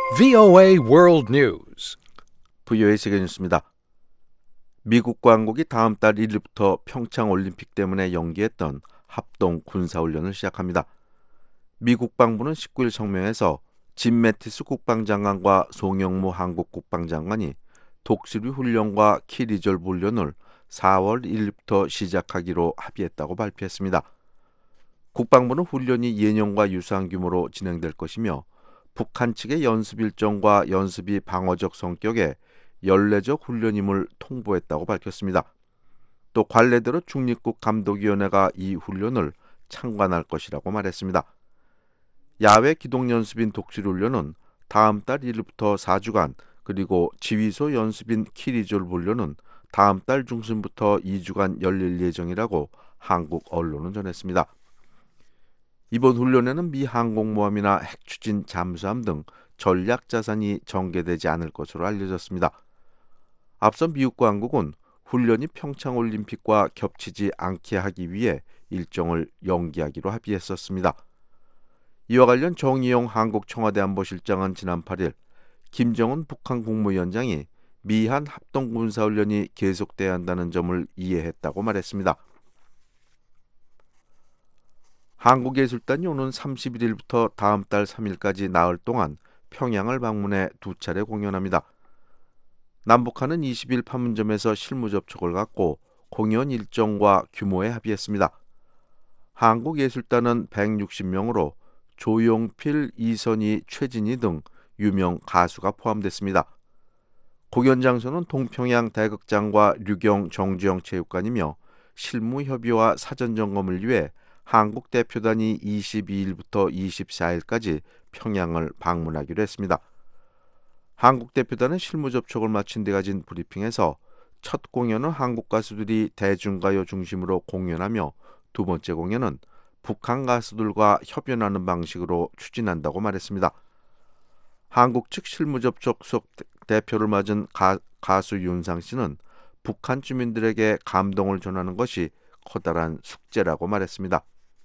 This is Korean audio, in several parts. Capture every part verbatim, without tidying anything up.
브이오에이 World News. 브이오에이 세계 뉴스입니다. 미국과 한국이 다음 달 일 일부터 평창 올림픽 때문에 연기했던 합동 군사훈련을 시작합니다. 미 국방부는 십구 일 성명에서 짐 매티스 국방장관과 송영무 한국 국방장관이 독수리 훈련과 키 리졸브 훈련을 사월 일 일부터 시작하기로 합의했다고 발표했습니다. 국방부는 훈련이 예년과 유사한 규모로 진행될 것이며 북한 측의 연습 일정과 연습이 방어적 성격의 연례적 훈련임을 통보했다고 밝혔습니다. 또 관례대로 중립국 감독위원회가 이 훈련을 참관할 것이라고 말했습니다. 야외 기동연습인 독수리 훈련은 다음 달 일 일부터 사 주간, 그리고 지휘소 연습인 키 리졸브 훈련은 다음 달 중순부터 이 주간 열릴 예정이라고 한국 언론은 전했습니다. 이번 훈련에는 미 항공모함이나 핵추진 잠수함 등 전략 자산이 전개되지 않을 것으로 알려졌습니다. 앞서 미국과 한국은 훈련이 평창올림픽과 겹치지 않게 하기 위해 일정을 연기하기로 합의했었습니다. 이와 관련 정의용 한국 청와대 안보실장은 지난 팔 일 김정은 북한 국무위원장이 미한 합동군사훈련이 계속돼야 한다는 점을 이해했다고 말했습니다. 한국예술단이 오는 삼십일 일부터 다음 달 삼 일까지 나흘 동안 평양을 방문해 두 차례 공연합니다. 남북한은 이십 일 판문점에서 실무 접촉을 갖고 공연 일정과 규모에 합의했습니다. 한국예술단은 백육십 명으로 조용필, 이선희, 최진희 등 유명 가수가 포함됐습니다. 공연 장소는 동평양 대극장과 류경 정주영 체육관이며 실무 협의와 사전 점검을 위해 한국 대표단이 이십이 일부터 이십사 일까지 평양을 방문하기로 했습니다. 한국 대표단은 실무 접촉을 마친 뒤 가진 브리핑에서 첫 공연은 한국 가수들이 대중가요 중심으로 공연하며 두 번째 공연은 북한 가수들과 협연하는 방식으로 추진한다고 말했습니다. 한국 측 실무 접촉속 대표를 맞은 가, 가수 윤상 씨는 북한 주민들에게 감동을 전하는 것이 커다란 숙제라고 말했습니다.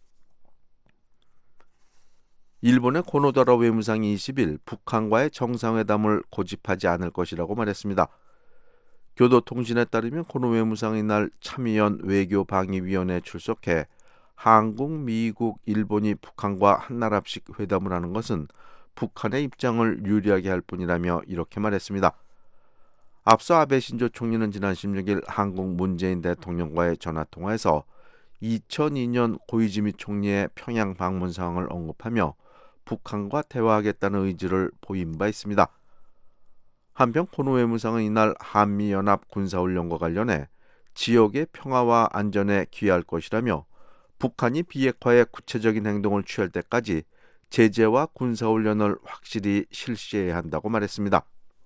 일본의 고노다라 외무상이 이십 일 북한과의 정상회담을 고집하지 않을 것이라고 말했습니다. 교도통신에 따르면 고노 외무상이 이날 참의원 외교방위위원회에 출석해 한국, 미국, 일본이 북한과 한나라식 회담을 하는 것은 북한의 입장을 유리하게 할 뿐이라며 이렇게 말했습니다. 앞서 아베 신조 총리는 지난 십육 일 한국 문재인 대통령과의 전화통화에서 이천이 년 고이즈미 총리의 평양 방문 상황을 언급하며 북한과 대화하겠다는 의지를 보인 바 있습니다. 한편 고노 외무상은 이날 한미연합 군사훈련과 관련해 지역의 평화와 안전에 기여할 것이라며 북한이 비핵화에 구체적인 행동을 취할 때까지 제재와 군사훈련을 확실히 실시해야 한다고 말했습니다.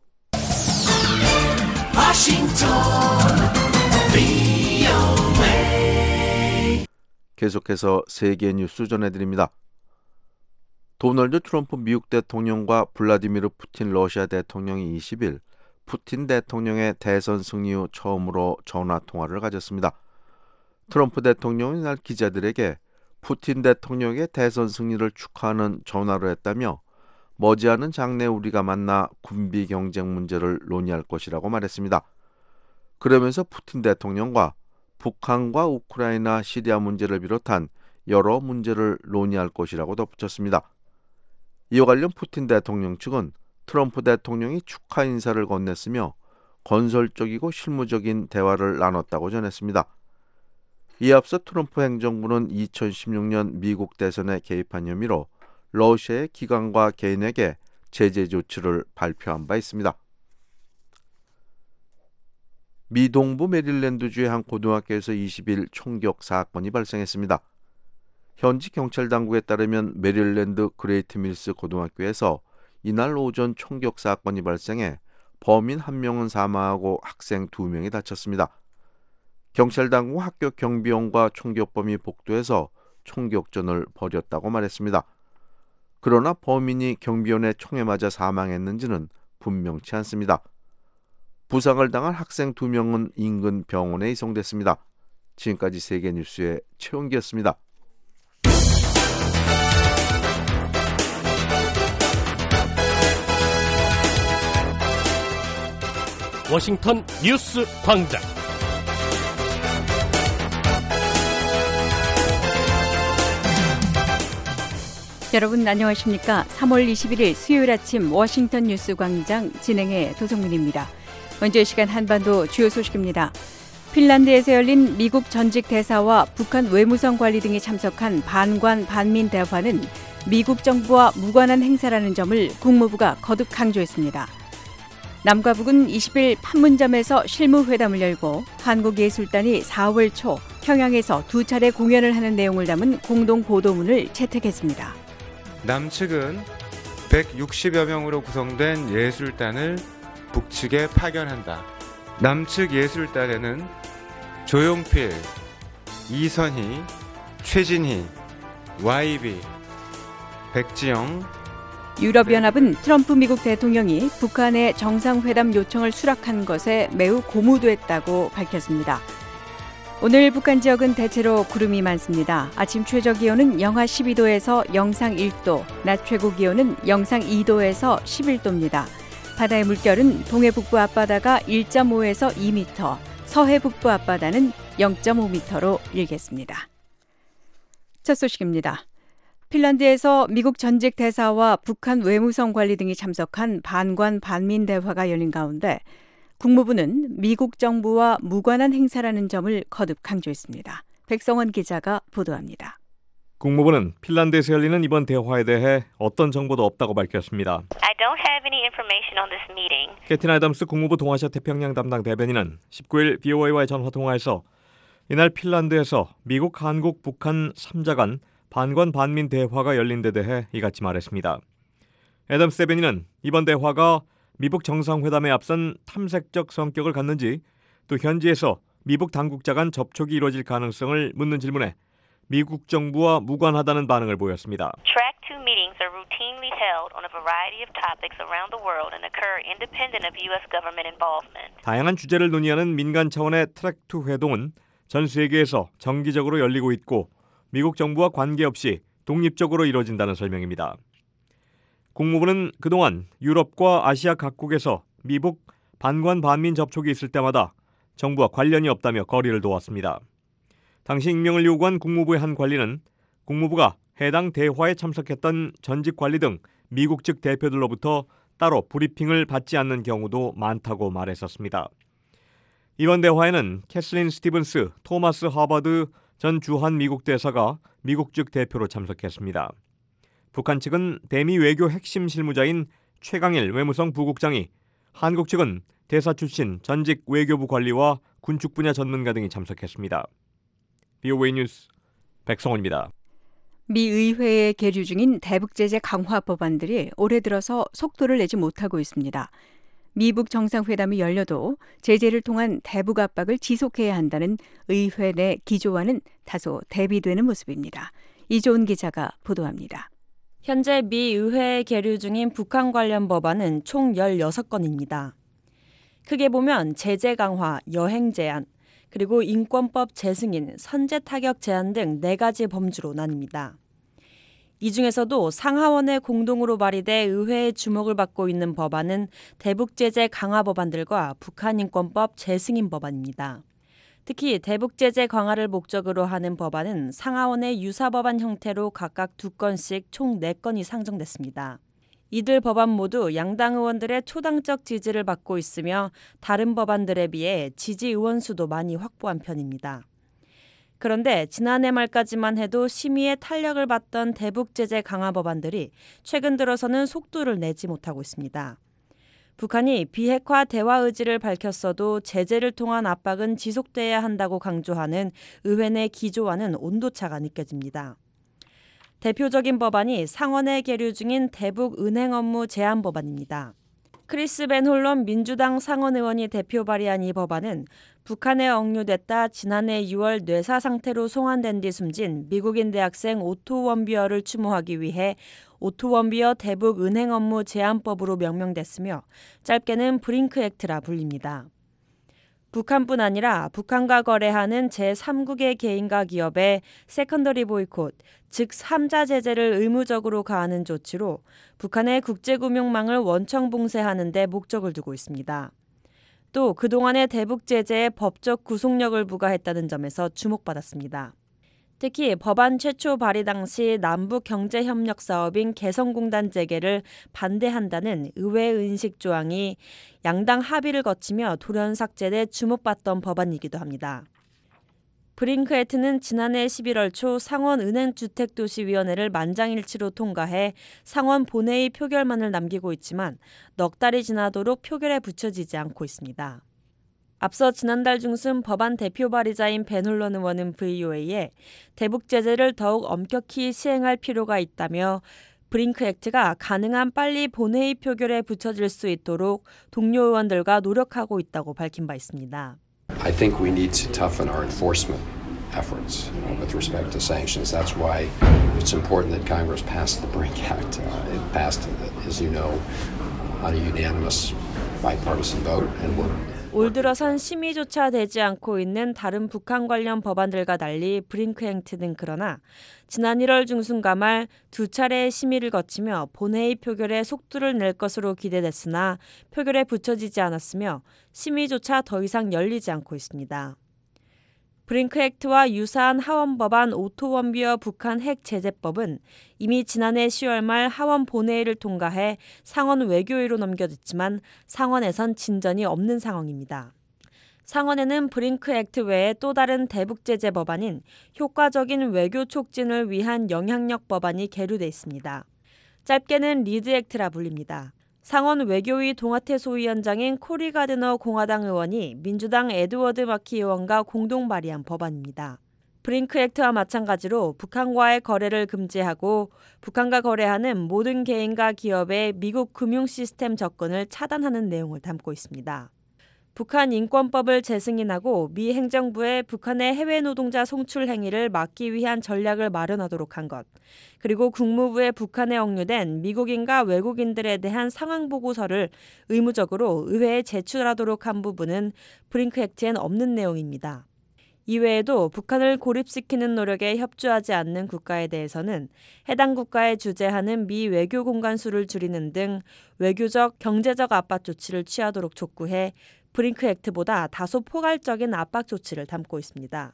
워싱턴 브이오에이 계속해서 세계 뉴스 전해드립니다. 도널드 트럼프 미국 대통령과 블라디미르 푸틴 러시아 대통령이 이십 일 푸틴 대통령의 대선 승리 후 처음으로 전화통화를 가졌습니다. 트럼프 대통령은 이날 기자들에게 푸틴 대통령의 대선 승리를 축하하는 전화를 했다며 머지않은 장래에 우리가 만나 군비 경쟁 문제를 논의할 것이라고 말했습니다. 그러면서 푸틴 대통령과 북한과 우크라이나, 시리아 문제를 비롯한 여러 문제를 논의할 것이라고 덧붙였습니다. 이와 관련 푸틴 대통령 측은 트럼프 대통령이 축하 인사를 건넸으며 건설적이고 실무적인 대화를 나눴다고 전했습니다. 이에 앞서 트럼프 행정부는 이천십육 년 미국 대선에 개입한 혐의로 러시아의 기관과 개인에게 제재 조치를 발표한 바 있습니다. 미 동부 메릴랜드주의 한 고등학교에서 이십 일 총격 사건이 발생했습니다. 현지 경찰 당국에 따르면 메릴랜드 그레이트 밀스 고등학교에서 이날 오전 총격 사건이 발생해 범인 한 명은 사망하고 학생 두 명이 다쳤습니다. 경찰 당국은 학교 경비원과 총격범이 복도에서 총격전을 벌였다고 말했습니다. 그러나 범인이 경비원의 총에 맞아 사망했는지는 분명치 않습니다. 부상을 당한 학생 두 명은 인근 병원에 이송됐습니다. 지금까지 세계뉴스의 최원기였습니다. 워싱턴 뉴스 광장. 여러분 안녕하십니까? 삼월 이십일일 수요일 아침 워싱턴 뉴스 광장 진행의 도성민입니다. 먼저 이 시간 한반도 주요 소식입니다. 핀란드에서 열린 미국 전직 대사와 북한 외무성 관리 등이 참석한 반관 반민 대화는 미국 정부와 무관한 행사라는 점을 국무부가 거듭 강조했습니다. 남과 북은 이십일 판문점에서 실무회담을 열고 한국예술단이 사월 초 평양에서 두 차례 공연을 하는 내용을 담은 공동 보도문을 채택했습니다. 남측은 백육십여 명으로 구성된 예술단을 북측에 파견한다. 남측 예술단에는 조용필, 이선희, 최진희, 와이비, 백지영. 유럽연합은 트럼프 미국 대통령이 북한의 정상회담 요청을 수락한 것에 매우 고무됐다고 밝혔습니다. 오늘 북한 지역은 대체로 구름이 많습니다. 아침 최저 기온은 영하 십이 도에서 영상 일 도, 낮 최고 기온은 영상 이 도에서 십일 도입니다. 바다의 물결은 동해 북부 앞바다가 일 점 오에서 이 미터, 서해 북부 앞바다는 영 점 오 미터로 일겠습니다. 첫 소식입니다. 핀란드에서 미국 전직 대사와 북한 외무성 관리 등이 참석한 반관 반민 대화가 열린 가운데 국무부는 미국 정부와 무관한 행사라는 점을 거듭 강조했습니다. 백성원 기자가 보도합니다. 국무부는 핀란드에서 열리는 이번 대화에 대해 어떤 정보도 없다고 밝혔습니다. I don't have any information on this meeting. 캐틴 애덤스 국무부 동아시아 태평양 담당 대변인은 십구일 브이오에이와의 전화통화에서 이날 핀란드에서 미국, 한국, 북한 삼 자 간 반관 반민 대화가 열린 데 대해 이같이 말했습니다. 애덤스 대변인은 이번 대화가 미북 정상회담에 앞선 탐색적 성격을 갖는지, 또 현지에서 미북 당국자 간 접촉이 이루어질 가능성을 묻는 질문에 미국 정부와 무관하다는 반응을 보였습니다. Track two meetings are routinely held on a variety of topics around the world and occur independent of U S government involvement. 다양한 주제를 논의하는 민간 차원의 트랙 투 회동은 전 세계에서 정기적으로 열리고 있고 미국 정부와 관계없이 독립적으로 이루어진다는 설명입니다. 국무부는 그동안 유럽과 아시아 각국에서 미북 반관 반민 접촉이 있을 때마다 정부와 관련이 없다며 거리를 두었습니다. 당시 익명을 요구한 국무부의 한 관리는 국무부가 해당 대화에 참석했던 전직 관리 등 미국 측 대표들로부터 따로 브리핑을 받지 않는 경우도 많다고 말했었습니다. 이번 대화에는 캐슬린 스티븐스, 토마스 하버드 전 주한 미국 대사가 미국 측 대표로 참석했습니다. 북한 측은 대미 외교 핵심 실무자인 최강일 외무성 부국장이, 한국 측은 대사 출신 전직 외교부 관리와 군축 분야 전문가 등이 참석했습니다. 브이오에이 뉴스 백성원입니다. 미 의회에 계류 중인 대북 제재 강화 법안들이 올해 들어서 속도를 내지 못하고 있습니다. 미북 정상회담이 열려도 제재를 통한 대북 압박을 지속해야 한다는 의회 내 기조와는 다소 대비되는 모습입니다. 이조은 기자가 보도합니다. 현재 미 의회에 계류 중인 북한 관련 법안은 총 열여섯 건입니다. 크게 보면 제재 강화, 여행 제한, 그리고 인권법 재승인, 선제 타격 제한 등 네 가지 범주로 나뉩니다. 이 중에서도 상하원의 공동으로 발의돼 의회의 주목을 받고 있는 법안은 대북 제재 강화 법안들과 북한 인권법 재승인 법안입니다. 특히 대북 제재 강화를 목적으로 하는 법안은 상하원의 유사 법안 형태로 각각 두 건씩 총 네 건이 상정됐습니다. 이들 법안 모두 양당 의원들의 초당적 지지를 받고 있으며 다른 법안들에 비해 지지 의원 수도 많이 확보한 편입니다. 그런데 지난해 말까지만 해도 심의에 탄력을 받던 대북 제재 강화 법안들이 최근 들어서는 속도를 내지 못하고 있습니다. 북한이 비핵화 대화 의지를 밝혔어도 제재를 통한 압박은 지속돼야 한다고 강조하는 의회 내 기조와는 온도차가 느껴집니다. 대표적인 법안이 상원에 계류 중인 대북 은행 업무 제한 법안입니다. 크리스 벤 홀런 민주당 상원 의원이 대표 발의한 이 법안은 북한에 억류됐다 지난해 유월 뇌사 상태로 송환된 뒤 숨진 미국인 대학생 오토 원비어를 추모하기 위해 오토 원비어 대북 은행 업무 제한법으로 명명됐으며 짧게는 브링크 액트라 불립니다. 북한뿐 아니라 북한과 거래하는 제삼국의 개인과 기업의 세컨더리 보이콧, 즉 삼자 제재를 의무적으로 가하는 조치로 북한의 국제금융망을 원청 봉쇄하는 데 목적을 두고 있습니다. 또 그동안의 대북 제재에 법적 구속력을 부과했다는 점에서 주목받았습니다. 특히 법안 최초 발의 당시 남북경제협력사업인 개성공단 재개를 반대한다는 의회 의식 조항이 양당 합의를 거치며 돌연 삭제돼 주목받던 법안이기도 합니다. 브링크애트는 지난해 십일월 초 상원 은행주택도시위원회를 만장일치로 통과해 상원 본회의 표결만을 남기고 있지만 넉 달이 지나도록 표결에 붙여지지 않고 있습니다. 앞서 지난달 중순 법안 대표 발의자인 벤 홀런 의원은 브이오에이에 대북 제재를 더욱 엄격히 시행할 필요가 있다며 브링크 액트가 가능한 빨리 본회의 표결에 붙여질 수 있도록 동료 의원들과 노력하고 있다고 밝힌 바 있습니다. I think we need to toughen our enforcement efforts with respect to sanctions. That's why it's important that Congress passed the BRINC Act. Uh, it passed, as you know, on a unanimous bipartisan vote, and we're 올 들어선 심의조차 되지 않고 있는 다른 북한 관련 법안들과 달리 브링크 액트는 그러나 지난 일월 중순과 말 두 차례의 심의를 거치며 본회의 표결에 속도를 낼 것으로 기대됐으나 표결에 붙여지지 않았으며 심의조차 더 이상 열리지 않고 있습니다. 브링크 액트와 유사한 하원 법안 오토 원비어 북한 핵 제재법은 이미 지난해 시월 말 하원 본회의를 통과해 상원 외교위로 넘겨졌지만 상원에선 진전이 없는 상황입니다. 상원에는 브링크 액트 외에 또 다른 대북 제재 법안인 효과적인 외교 촉진을 위한 영향력 법안이 계류돼 있습니다. 짧게는 리드 액트라 불립니다. 상원 외교위 동아태 소위원장인 코리 가드너 공화당 의원이 민주당 에드워드 마키 의원과 공동 발의한 법안입니다. 브링크 액트와 마찬가지로 북한과의 거래를 금지하고 북한과 거래하는 모든 개인과 기업의 미국 금융 시스템 접근을 차단하는 내용을 담고 있습니다. 북한 인권법을 재승인하고 미 행정부에 북한의 해외 노동자 송출 행위를 막기 위한 전략을 마련하도록 한 것, 그리고 국무부에 북한에 억류된 미국인과 외국인들에 대한 상황 보고서를 의무적으로 의회에 제출하도록 한 부분은 브링크 액트엔 없는 내용입니다. 이외에도 북한을 고립시키는 노력에 협조하지 않는 국가에 대해서는 해당 국가에 주재하는 미 외교 공간 수를 줄이는 등 외교적, 경제적 압박 조치를 취하도록 촉구해 브링크 액트보다 다소 포괄적인 압박 조치를 담고 있습니다.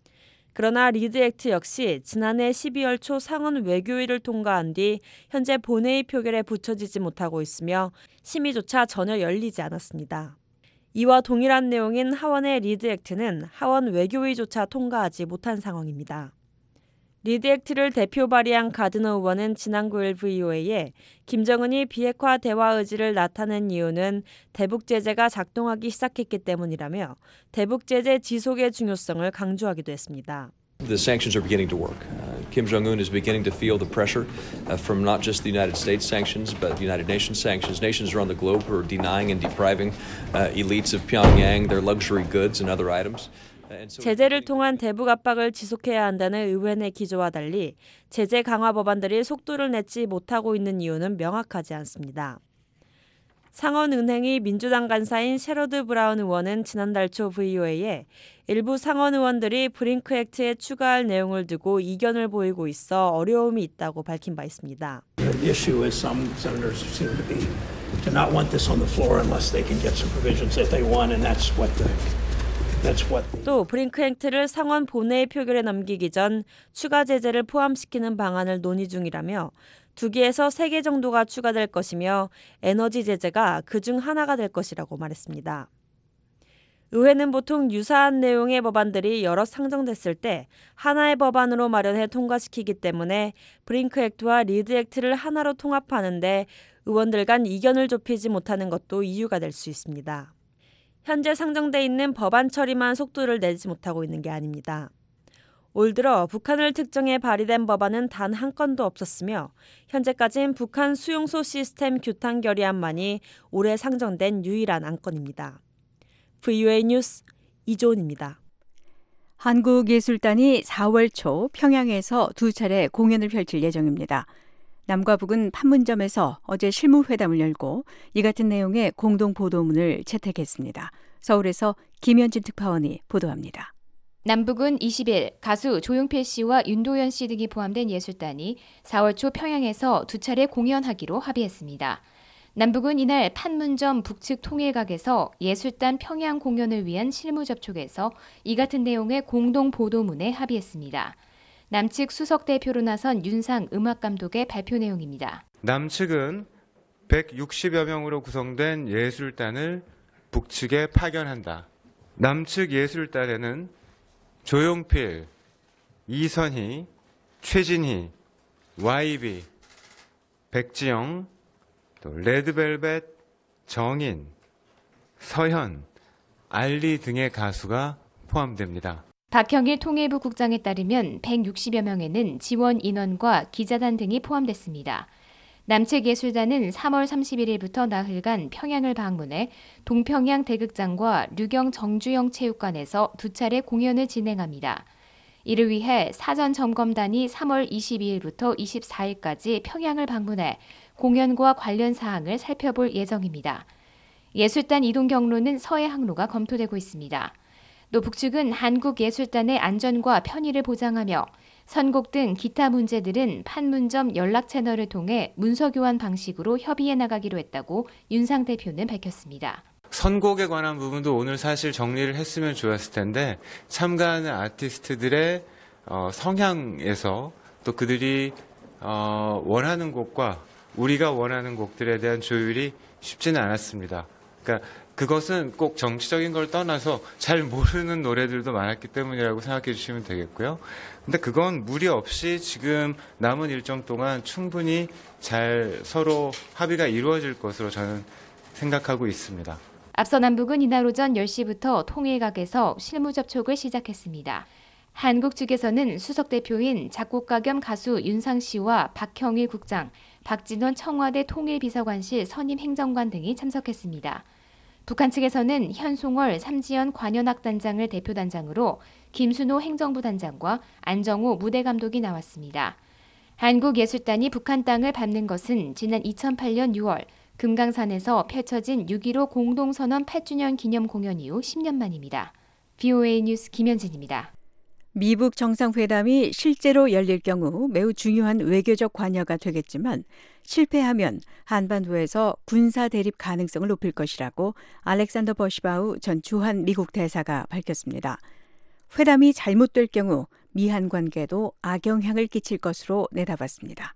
그러나 리드 액트 역시 지난해 십이월 초 상원 외교위를 통과한 뒤 현재 본회의 표결에 붙여지지 못하고 있으며 심의조차 전혀 열리지 않았습니다. 이와 동일한 내용인 하원의 리드 액트는 하원 외교위조차 통과하지 못한 상황입니다. 리드 액트를 대표 발의한 가드너 의원은 지난 구일 브이오에이에 김정은이 비핵화 대화 의지를 나타낸 이유는 대북 제재가 작동하기 시작했기 때문이라며 대북 제재 지속의 중요성을 강조하기도 했습니다. The sanctions are beginning to work. Uh, Kim Jong-un is beginning to feel the pressure uh, from not just the United States sanctions, but the United Nations sanctions. Nations around the globe who are denying and depriving uh, elites of Pyongyang their luxury goods and other items. 제재를 통한 대북 압박을 지속해야 한다는 의회 기조와 달리 제재 강화 법안들이 속도를 내지 못하고 있는 이유는 명확하지 않습니다. 상원은행위 민주당 간사인 셰러드 브라운 의원은 지난달 초 브이오에이에 일부 상원 의원들이 브링크 액트에 추가할 내용을 두고 이견을 보이고 있어 어려움이 있다고 밝힌 바 있습니다. The issue is some senators seem to be to not want this on the floor unless they can get some provisions that they want, and that's what the 또 브링크 액트를 상원 본회의 표결에 넘기기 전 추가 제재를 포함시키는 방안을 논의 중이라며 두 개에서 세 개 정도가 추가될 것이며 에너지 제재가 그중 하나가 될 것이라고 말했습니다. 의회는 보통 유사한 내용의 법안들이 여러 상정됐을 때 하나의 법안으로 마련해 통과시키기 때문에 브링크 액트와 리드 액트를 하나로 통합하는데 의원들 간 이견을 좁히지 못하는 것도 이유가 될 수 있습니다. 현재 상정돼 있는 법안 처리만 속도를 내지 못하고 있는 게 아닙니다. 올 들어 북한을 특정해 발의된 법안은 단 한 건도 없었으며 현재까지는 북한 수용소 시스템 규탄 결의안만이 올해 상정된 유일한 안건입니다. 브이오에이 뉴스 이조은입니다. 한국예술단이 사월 초 평양에서 두 차례 공연을 펼칠 예정입니다. 남과 북은 판문점에서 어제 실무회담을 열고 이 같은 내용의 공동 보도문을 채택했습니다. 서울에서 김현진 특파원이 보도합니다. 남북은 이십일 가수 조용필 씨와 윤도현 씨 등이 포함된 예술단이 사월 초 평양에서 두 차례 공연하기로 합의했습니다. 남북은 이날 판문점 북측 통일각에서 예술단 평양 공연을 위한 실무 접촉에서 이 같은 내용의 공동 보도문에 합의했습니다. 남측 수석 대표로 나선 윤상 음악감독의 발표 내용입니다. 남측은 백육십여 명으로 구성된 예술단을 북측에 파견한다. 남측 예술단에는 조용필, 이선희, 최진희, 와이비, 백지영, 또 레드벨벳, 정인, 서현, 알리 등의 가수가 포함됩니다. 박형일 통일부 국장에 따르면 백육십여 명에는 지원 인원과 기자단 등이 포함됐습니다. 남측 예술단은 삼월 삼십일일부터 나흘간 평양을 방문해 동평양 대극장과 류경 정주영 체육관에서 두 차례 공연을 진행합니다. 이를 위해 사전 점검단이 삼월 이십이일부터 이십사일까지 평양을 방문해 공연과 관련 사항을 살펴볼 예정입니다. 예술단 이동 경로는 서해 항로가 검토되고 있습니다. 또 북측은 한국예술단의 안전과 편의를 보장하며 선곡 등 기타 문제들은 판문점 연락 채널을 통해 문서 교환 방식으로 협의해 나가기로 했다고 윤상 대표는 밝혔습니다. 선곡에 관한 부분도 오늘 사실 정리를 했으면 좋았을 텐데 참가하는 아티스트들의 어, 성향에서 또 그들이 어, 원하는 곡과 우리가 원하는 곡들에 대한 조율이 쉽지는 않았습니다. 그러니까 그것은 꼭 정치적인 걸 떠나서 잘 모르는 노래들도 많았기 때문이라고 생각해 주시면 되겠고요. 근데 그건 무리 없이 지금 남은 일정 동안 충분히 잘 서로 합의가 이루어질 것으로 저는 생각하고 있습니다. 앞서 남북은 이날 오전 열 시부터 통일각에서 실무 접촉을 시작했습니다. 한국 측에서는 수석 대표인 작곡가 겸 가수 윤상 씨와 박형일 국장, 박진원 청와대 통일비서관실 선임 행정관 등이 참석했습니다. 북한 측에서는 현송월 삼지연 관현악단장을 대표단장으로 김순호 행정부 단장과 안정호 무대감독이 나왔습니다. 한국예술단이 북한 땅을 밟는 것은 지난 이천팔년 유월 금강산에서 펼쳐진 육점일오 공동선언 팔 주년 기념 공연 이후 십 년 만입니다. 브이오에이 뉴스 김현진입니다. 미북 정상회담이 실제로 열릴 경우 매우 중요한 외교적 관여가 되겠지만 실패하면 한반도에서 군사 대립 가능성을 높일 것이라고 알렉산더 버시바우 전 주한 미국 대사가 밝혔습니다. 회담이 잘못될 경우 미한 관계도 악영향을 끼칠 것으로 내다봤습니다.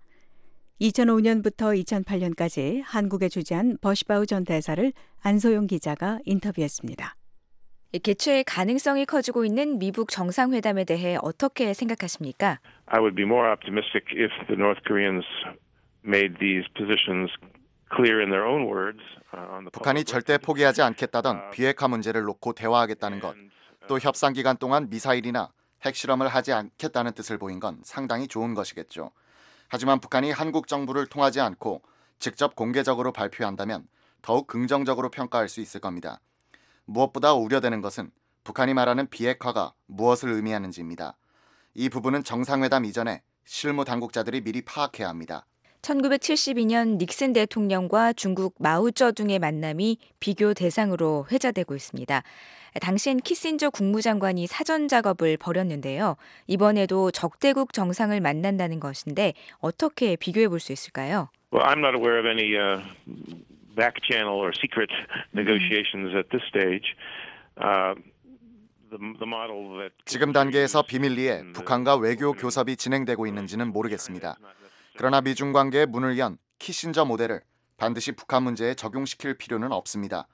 이천오년부터 이천팔년까지 한국에 주재한 버시바우 전 대사를 안소영 기자가 인터뷰했습니다. 개최의 가능성이 커지고 있는 미북 정상회담에 대해 어떻게 생각하십니까? I would be more optimistic if the North Koreans made these positions clear in their own words. 북한이 절대 포기하지 않겠다던 비핵화 문제를 놓고 대화하겠다는 것, 또 협상 기간 동안 미사일이나 핵실험을 하지 않겠다는 뜻을 보인 건 상당히 좋은 것이겠죠. 하지만 북한이 한국 정부를 통하지 않고 직접 공개적으로 발표한다면 더욱 긍정적으로 평가할 수 있을 겁니다. 무엇보다 우려되는 것은 북한이 말하는 비핵화가 무엇을 의미하는지입니다. 이 부분은 정상회담 이전에 실무 당국자들이 미리 파악해야 합니다. 천구백칠십이년 닉슨 대통령과 중국 마오쩌둥의 만남이 비교 대상으로 회자되고 있습니다. 당시엔 키신저 국무장관이 사전 작업을 벌였는데요. 이번에도 적대국 정상을 만난다는 것인데 어떻게 비교해 볼 수 있을까요? Well, I'm not aware of any uh, back channel or secret negotiations at this stage. Uh, the, the model that 지금 단계에서 비밀리에 북한과 외교 교섭이 진행되고 있는지는 모르겠습니다. 그러나 미중 관계의 문을 연 키신저 모델을 반드시 북한 문제에 적용시킬 필요는 없습니다.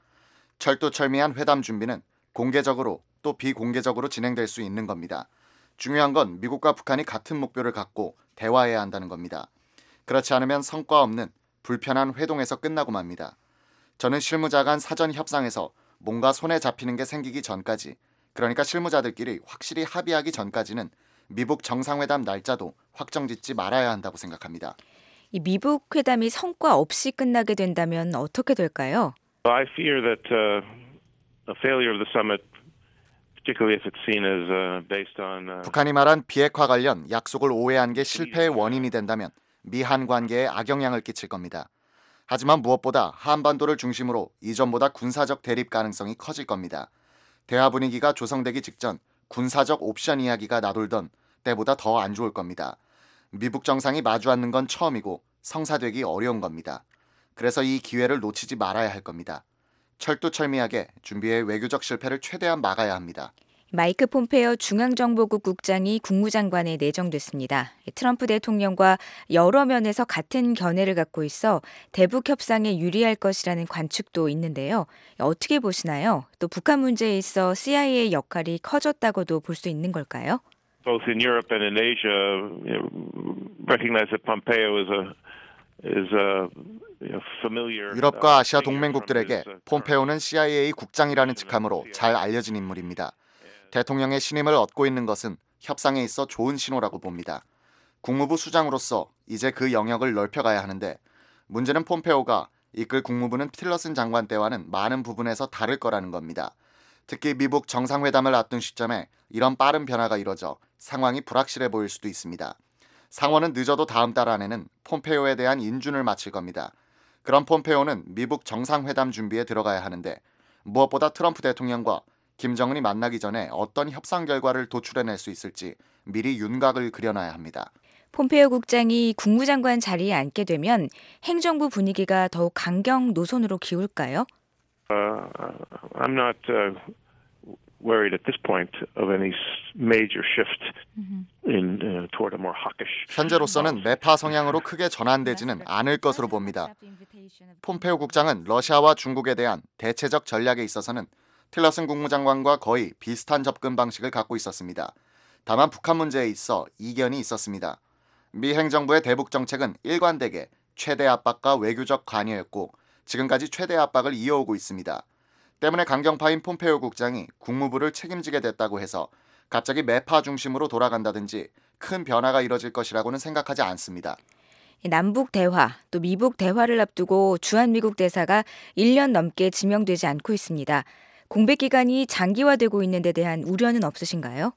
철두철미한 회담 준비는 공개적으로 또 비공개적으로 진행될 수 있는 겁니다. 중요한 건 미국과 북한이 같은 목표를 갖고 대화해야 한다는 겁니다. 그렇지 않으면 성과 없는 불편한 회동에서 끝나고 맙니다. 저는 실무자 간 사전 협상에서 뭔가 손에 잡히는 게 생기기 전까지, 그러니까 실무자들끼리 확실히 합의하기 전까지는 미북 정상회담 날짜도 확정짓지 말아야 한다고 생각합니다. 이 미북 회담이 성과 없이 끝나게 된다면 어떻게 될까요? I fear that uh, a failure of the summit, particularly if it's seen as uh, based on uh, 북한이 말한 비핵화 관련 약속을 오해한 게 실패의 원인이 된다면 미한 관계에 악영향을 끼칠 겁니다. 하지만 무엇보다 한반도를 중심으로 이전보다 군사적 대립 가능성이 커질 겁니다. 대화 분위기가 조성되기 직전 군사적 옵션 이야기가 나돌던 때보다 더 안 좋을 겁니다. 미북 정상이 마주 앉는 건 처음이고 성사되기 어려운 겁니다. 그래서 이 기회를 놓치지 말아야 할 겁니다. 철두철미하게 준비해 외교적 실패를 최대한 막아야 합니다. 마이크 폼페이오 중앙정보국 국장이 국무장관에 내정됐습니다. 트럼프 대통령과 여러 면에서 같은 견해를 갖고 있어 대북 협상에 유리할 것이라는 관측도 있는데요. 어떻게 보시나요? 또 북한 문제에 있어 씨아이에이 역할이 커졌다고도 볼 수 있는 걸까요? Both in Europe and in Asia, you know, recognize that Pompeo is a is a you know, familiar. 유럽과 아시아 동맹국들에게 폼페오는 씨아이에이 국장이라는 직함으로 잘 알려진 인물입니다. 대통령의 신임을 얻고 있는 것은 협상에 있어 좋은 신호라고 봅니다. 국무부 수장으로서 이제 그 영역을 넓혀가야 하는데 문제는 폼페오가 이끌 국무부는 틸러슨 장관 때와는 많은 부분에서 다를 거라는 겁니다. 특히 미국 정상회담을 앞둔 시점에 이런 빠른 변화가 이뤄져 상황이 불확실해 보일 수도 있습니다. 상원은 늦어도 다음 달 안에는 폼페오에 대한 인준을 마칠 겁니다. 그럼 폼페오는 미국 정상회담 준비에 들어가야 하는데 무엇보다 트럼프 대통령과 김정은이 만나기 전에 어떤 협상 결과를 도출해낼 수 있을지 미리 윤곽을 그려놔야 합니다. 폼페이오 국장이 국무장관 자리에 앉게 되면 행정부 분위기가 더욱 강경 노선으로 기울까요? Uh, I'm not uh, worried at this point of any major shift in uh, toward a more hawkish. 현재로서는 매파 성향으로 크게 전환되지는 않을 것으로 봅니다. 폼페이오 국장은 러시아와 중국에 대한 대체적 전략에 있어서는 틸러슨 국무장관과 거의 비슷한 접근 방식을 갖고 있었습니다. 다만 북한 문제에 있어 이견이 있었습니다. 미 행정부의 대북 정책은 일관되게 최대 압박과 외교적 관여였고 지금까지 최대 압박을 이어오고 있습니다. 때문에 강경파인 폼페이오 국장이 국무부를 책임지게 됐다고 해서 갑자기 매파 중심으로 돌아간다든지 큰 변화가 이뤄질 것이라고는 생각하지 않습니다. 남북 대화, 또 미북 대화를 앞두고 주한미국 대사가 일 년 넘게 지명되지 않고 있습니다. 공백 기간이 장기화되고 있는 데 대한 우려는 없으신가요?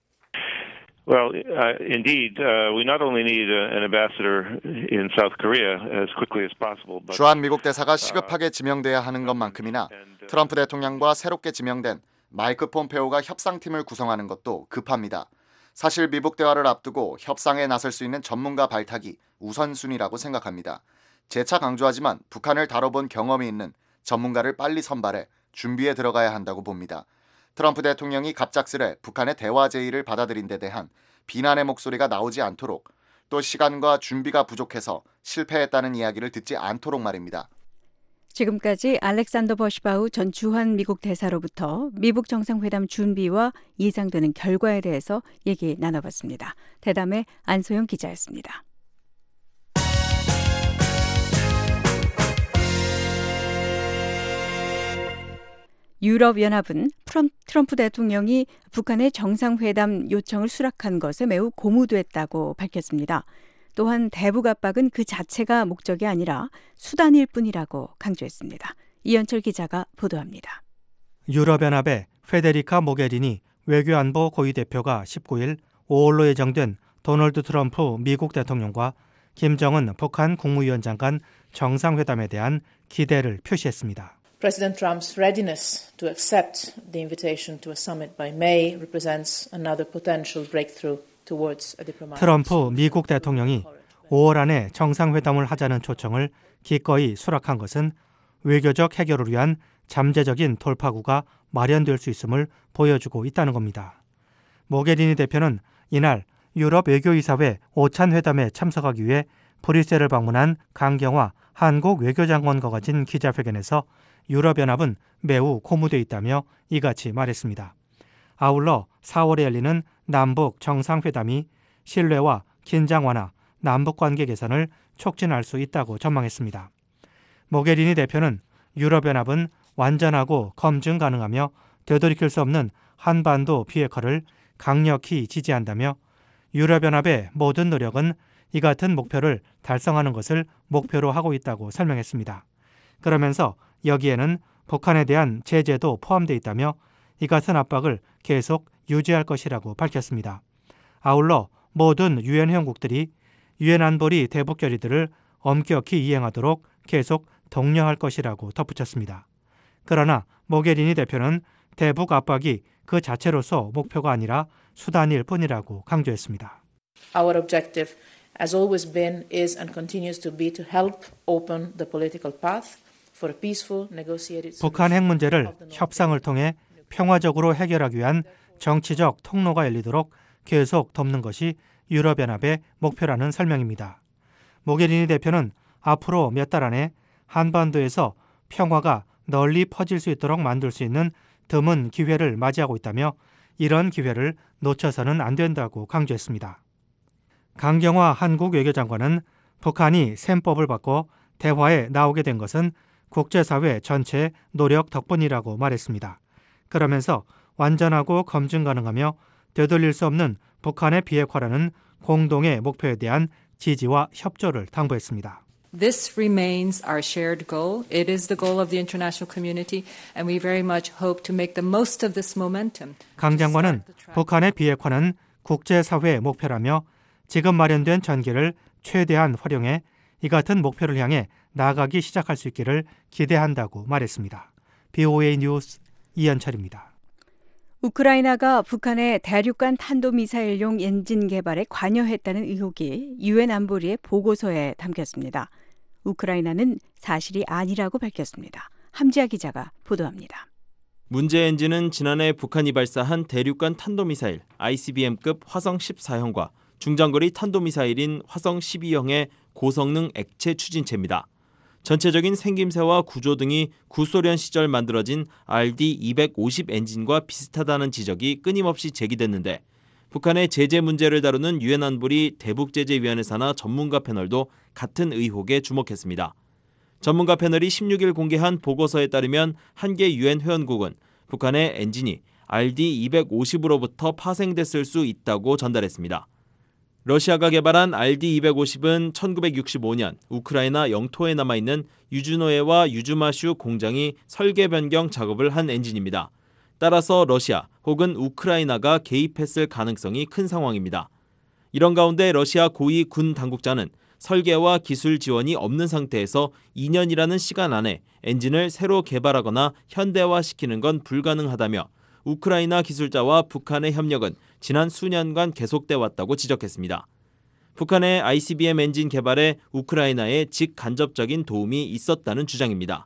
Well, uh, indeed, uh, we not only need an ambassador in South Korea as quickly as possible, but 주한 미국 대사가 시급하게 지명돼야 하는 것만큼이나 트럼프 대통령과 새롭게 지명된 마이크 폼페오가 협상팀을 구성하는 것도 급합니다. 사실 미북 대화를 앞두고 협상에 나설 수 있는 전문가 발탁이 우선순위라고 생각합니다. 재차 강조하지만 북한을 다뤄본 경험이 있는 전문가를 빨리 선발해 준비에 들어가야 한다고 봅니다. 트럼프 대통령이 갑작스레 북한의 대화 제의를 받아들인 데 대한 비난의 목소리가 나오지 않도록 또 시간과 준비가 부족해서 실패했다는 이야기를 듣지 않도록 말입니다. 지금까지 알렉산더 버시바우 전 주한 미국 대사로부터 미북 정상회담 준비와 예상되는 결과에 대해서 얘기 나눠봤습니다. 대담의 안소영 기자였습니다. 유럽연합은 트럼프 대통령이 북한의 정상회담 요청을 수락한 것에 매우 고무됐다고 밝혔습니다. 또한 대북 압박은 그 자체가 목적이 아니라 수단일 뿐이라고 강조했습니다. 이현철 기자가 보도합니다. 유럽연합의 페데리카 모게리니 외교안보 고위대표가 십구 일 오월로 예정된 도널드 트럼프 미국 대통령과 김정은 북한 국무위원장 간 정상회담에 대한 기대를 표시했습니다. President Trump's readiness to accept the invitation to a summit by May represents another potential breakthrough towards a diplomatic. 트럼프 미국 대통령이 오월 안에 정상회담을 하자는 초청을 기꺼이 수락한 것은 외교적 해결을 위한 잠재적인 돌파구가 마련될 수 있음을 보여주고 있다는 겁니다. 모게리니 대표는 이날 유럽 외교이사회 오찬 회담에 참석하기 위해 브뤼셀을 방문한 강경화 한국 외교장관과 가진 기자회견에서 유럽연합은 매우 고무돼 있다며 이같이 말했습니다. 아울러 사월에 열리는 남북 정상회담이 신뢰와 긴장 완화, 남북관계 개선을 촉진할 수 있다고 전망했습니다. 모게리니 대표는 유럽연합은 완전하고 검증 가능하며 되돌이킬 수 없는 한반도 비핵화를 강력히 지지한다며 유럽연합의 모든 노력은 이 같은 목표를 달성하는 것을 목표로 하고 있다고 설명했습니다. 그러면서 여기에는 북한에 대한 제재도 포함되어 있다며 이 같은 압박을 계속 유지할 것이라고 밝혔습니다. 아울러 모든 유엔 회원국들이 유엔 안보리 대북 결의들을 엄격히 이행하도록 계속 독려할 것이라고 덧붙였습니다. 그러나 모게리니 대표는 대북 압박이 그 자체로서 목표가 아니라 수단일 뿐이라고 강조했습니다. Our objective has always been, is, and continues to be to help open the political path for a peaceful, negotiated solution. 북한 핵 문제를 협상을 통해 평화적으로 해결하기 위한 정치적 통로가 열리도록 계속 돕는 것이 유럽연합의 목표라는 설명입니다. 모게리니 대표는 앞으로 몇 달 안에 한반도에서 평화가 널리 퍼질 수 있도록 만들 수 있는 드문 기회를 맞이하고 있다며 이런 기회를 놓쳐서는 안 된다고 강조했습니다. 강경화 한국 외교장관은 북한이 셈법을 바꿔 대화에 나오게 된 것은 국제사회 전체의 노력 덕분이라고 말했습니다. 그러면서 완전하고 검증 가능하며 되돌릴 수 없는 북한의 비핵화라는 공동의 목표에 대한 지지와 협조를 당부했습니다. This remains our shared goal. It is the goal of the international community, and we very much hope to make the most of this momentum. 강 장관은 북한의 비핵화는 국제사회의 목표라며 지금 마련된 전기를 최대한 활용해 이 같은 목표를 향해 나아가기 시작할 수 있기를 기대한다고 말했습니다. 비오에이 뉴스 이현철입니다. 우크라이나가 북한의 대륙간 탄도미사일용 엔진 개발에 관여했다는 의혹이 유엔 안보리의 보고서에 담겼습니다. 우크라이나는 사실이 아니라고 밝혔습니다. 함지아 기자가 보도합니다. 문제 엔진은 지난해 북한이 발사한 대륙간 탄도미사일 아이씨비엠급 화성 십사형과 중장거리 탄도미사일인 화성 십이형의 고성능 액체 추진체입니다. 전체적인 생김새와 구조 등이 구소련 시절 만들어진 알디 이백오십 엔진과 비슷하다는 지적이 끊임없이 제기됐는데 북한의 제재 문제를 다루는 유엔 안보리 대북제재위원회 산하 전문가 패널도 같은 의혹에 주목했습니다. 전문가 패널이 십육일 공개한 보고서에 따르면 한 개 유엔 회원국은 북한의 엔진이 알디 이백오십으로부터 파생됐을 수 있다고 전달했습니다. 러시아가 개발한 알디 이백오십은 천구백육십오년 우크라이나 영토에 남아있는 유주노에와 유주마슈 공장이 설계 변경 작업을 한 엔진입니다. 따라서 러시아 혹은 우크라이나가 개입했을 가능성이 큰 상황입니다. 이런 가운데 러시아 고위 군 당국자는 설계와 기술 지원이 없는 상태에서 이 년이라는 시간 안에 엔진을 새로 개발하거나 현대화시키는 건 불가능하다며 우크라이나 기술자와 북한의 협력은 지난 수년간 계속돼 왔다고 지적했습니다. 북한의 아이씨비엠 엔진 개발에 우크라이나의 직간접적인 도움이 있었다는 주장입니다.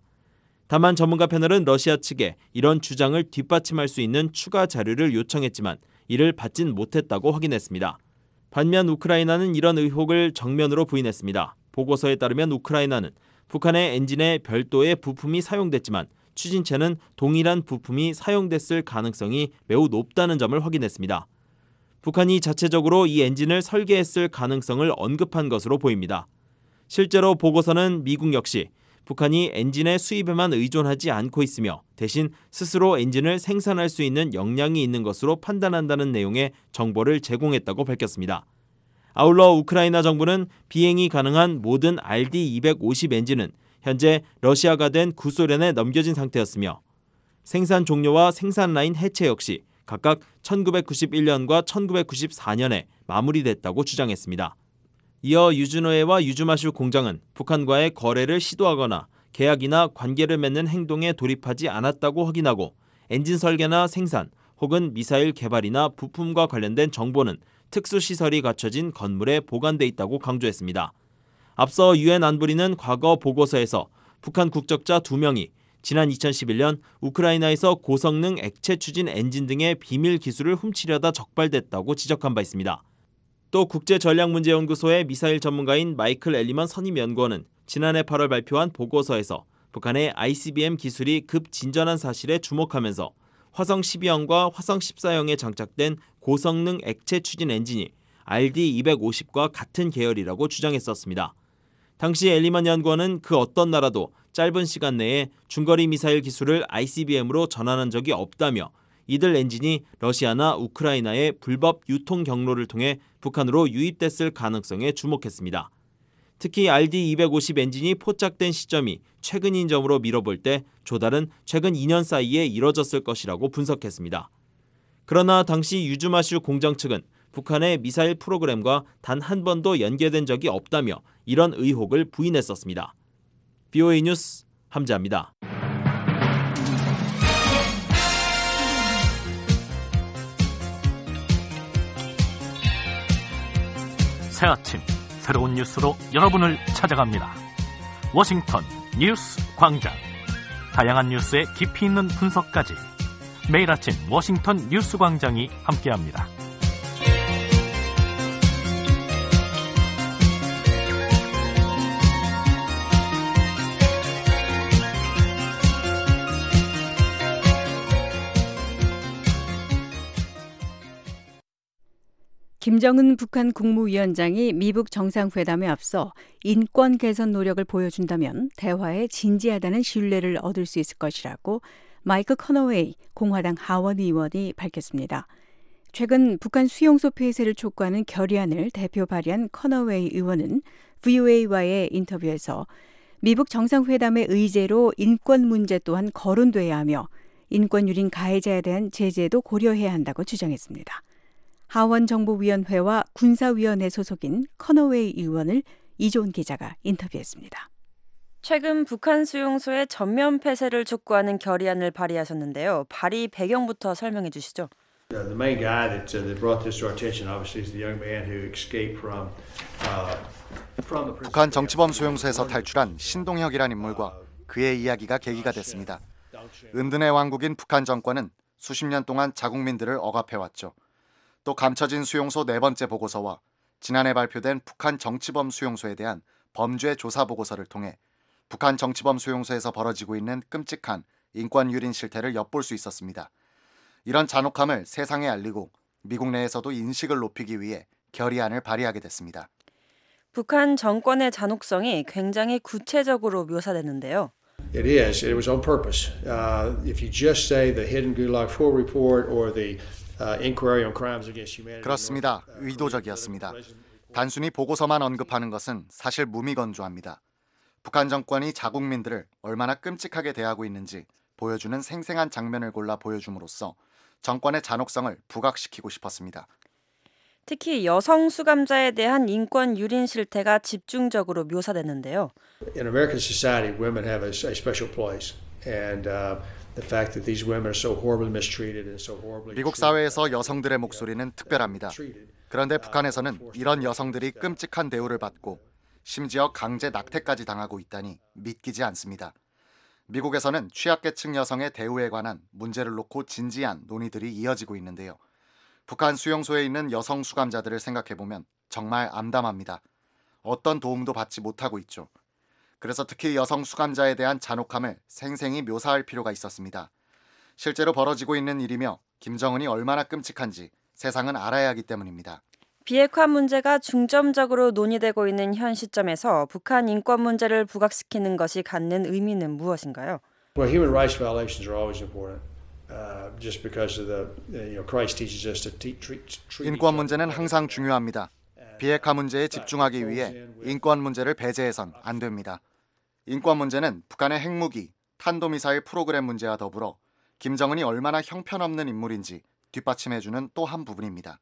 다만 전문가 패널은 러시아 측에 이런 주장을 뒷받침할 수 있는 추가 자료를 요청했지만 이를 받진 못했다고 확인했습니다. 반면 우크라이나는 이런 의혹을 정면으로 부인했습니다. 보고서에 따르면 우크라이나는 북한의 엔진에 별도의 부품이 사용됐지만 추진체는 동일한 부품이 사용됐을 가능성이 매우 높다는 점을 확인했습니다. 북한이 자체적으로 이 엔진을 설계했을 가능성을 언급한 것으로 보입니다. 실제로 보고서는 미국 역시 북한이 엔진의 수입에만 의존하지 않고 있으며 대신 스스로 엔진을 생산할 수 있는 역량이 있는 것으로 판단한다는 내용의 정보를 제공했다고 밝혔습니다. 아울러 우크라이나 정부는 비행이 가능한 모든 알디 이백오십 엔진은 현재 러시아가 된 구소련에 넘겨진 상태였으며 생산 종료와 생산 라인 해체 역시 각각 천구백구십일년과 천구백구십사년에 마무리됐다고 주장했습니다. 이어 유주노에와 유주마슈 공장은 북한과의 거래를 시도하거나 계약이나 관계를 맺는 행동에 돌입하지 않았다고 확인하고 엔진 설계나 생산 혹은 미사일 개발이나 부품과 관련된 정보는 특수시설이 갖춰진 건물에 보관돼 있다고 강조했습니다. 앞서 유엔 안보리는 과거 보고서에서 북한 국적자 두 명이 지난 이천십일년 우크라이나에서 고성능 액체 추진 엔진 등의 비밀 기술을 훔치려다 적발됐다고 지적한 바 있습니다. 또 국제전략문제연구소의 미사일 전문가인 마이클 엘리먼 선임연구원은 지난해 팔월 발표한 보고서에서 북한의 아이씨비엠 기술이 급 진전한 사실에 주목하면서 화성 십이형과 화성 십사형에 장착된 고성능 액체 추진 엔진이 알디 이백오십과 같은 계열이라고 주장했었습니다. 당시 엘리먼 연구원은 그 어떤 나라도 짧은 시간 내에 중거리 미사일 기술을 아이씨비엠으로 전환한 적이 없다며 이들 엔진이 러시아나 우크라이나의 불법 유통 경로를 통해 북한으로 유입됐을 가능성에 주목했습니다. 특히 알디 이백오십 엔진이 포착된 시점이 최근인 점으로 미뤄볼 때 조달은 최근 이 년 사이에 이뤄졌을 것이라고 분석했습니다. 그러나 당시 유주마슈 공장 측은 북한의 미사일 프로그램과 단 한 번도 연계된 적이 없다며 이런 의혹을 부인했었습니다. 비오에이 뉴스 함자입니다. 새아침 새로운 뉴스로 여러분을 찾아갑니다. 워싱턴 뉴스 광장. 다양한 뉴스의 깊이 있는 분석까지 매일 아침 워싱턴 뉴스 광장이 함께합니다. 김정은 북한 국무위원장이 미북 정상회담에 앞서 인권 개선 노력을 보여준다면 대화에 진지하다는 신뢰를 얻을 수 있을 것이라고 마이크 커너웨이 공화당 하원 의원이 밝혔습니다. 최근 북한 수용소 폐쇄를 촉구하는 결의안을 대표 발의한 커너웨이 의원은 브이오에이와의 인터뷰에서 미북 정상회담의 의제로 인권 문제 또한 거론돼야 하며 인권 유린 가해자에 대한 제재도 고려해야 한다고 주장했습니다. 하원정보위원회와 군사위원회 소속인 커너웨이 의원을 이조은 기자가 인터뷰했습니다. 최근 북한 수용소의 전면 폐쇄를 촉구하는 결의안을 발의하셨는데요. 발의 배경부터 설명해 주시죠. The main guy that, uh, that brought this to our attention obviously is the young man who escaped from uh, from the 북한 정치범 수용소에서 탈출한 신동혁이란 인물과 그의 이야기가 계기가 됐습니다. 은둔의 왕국인 북한 정권은 수십 년 동안 자국민들을 억압해왔죠. 또 감춰진 수용소 네 번째 보고서와 지난해 발표된 북한 정치범 수용소에 대한 범죄 조사 보고서를 통해 북한 정치범 수용소에서 벌어지고 있는 끔찍한 인권 유린 실태를 엿볼 수 있었습니다. 이런 잔혹함을 세상에 알리고 미국 내에서도 인식을 높이기 위해 결의안을 발의하게 됐습니다. 북한 정권의 잔혹성이 굉장히 구체적으로 묘사되는데요. It is. It was on purpose. Uh, if you just say the Hidden Gulag four report or the uh, inquiry on crimes against humanity. 그렇습니다. 의도적이었습니다. 단순히 보고서만 언급하는 것은 사실 무미건조합니다. 북한 정권이 자국민들을 얼마나 끔찍하게 대하고 있는지 보여주는 생생한 장면을 골라 보여줌으로써 정권의 잔혹성을 부각시키고 싶었습니다. 특히 여성 수감자에 대한 인권 유린 실태가 집중적으로 묘사되는데요. In American society, women have a, a special place, and uh, the fact that these women are so horribly mistreated and so horribly. 미국 사회에서 여성들의 목소리는 특별합니다. 그런데 북한에서는 이런 여성들이 끔찍한 대우를 받고 심지어 강제 낙태까지 당하고 있다니 믿기지 않습니다. 미국에서는 취약계층 여성의 대우에 관한 문제를 놓고 진지한 논의들이 이어지고 있는데요. 북한 수용소에 있는 여성 수감자들을 생각해보면 정말 암담합니다. 어떤 도움도 받지 못하고 있죠. 그래서 특히 여성 수감자에 대한 잔혹함을 생생히 묘사할 필요가 있었습니다. 실제로 벌어지고 있는 일이며 김정은이 얼마나 끔찍한지 세상은 알아야 하기 때문입니다. 비핵화 문제가 중점적으로 논의되고 있는 현 시점에서 북한 인권 문제를 부각시키는 것이 갖는 의미는 무엇인가요? Well, human rights violations are always important. Uh, just because of the, you know, Christ teaches us to treat. 인권 문제는 항상 중요합니다. 비핵화 문제에 집중하기 위해 인권 문제를 배제해선 안 됩니다. 인권 문제는 북한의 핵무기, 탄도미사일 프로그램 문제와 더불어 김정은이 얼마나 형편없는 인물인지 뒷받침해주는 또 한 부분입니다.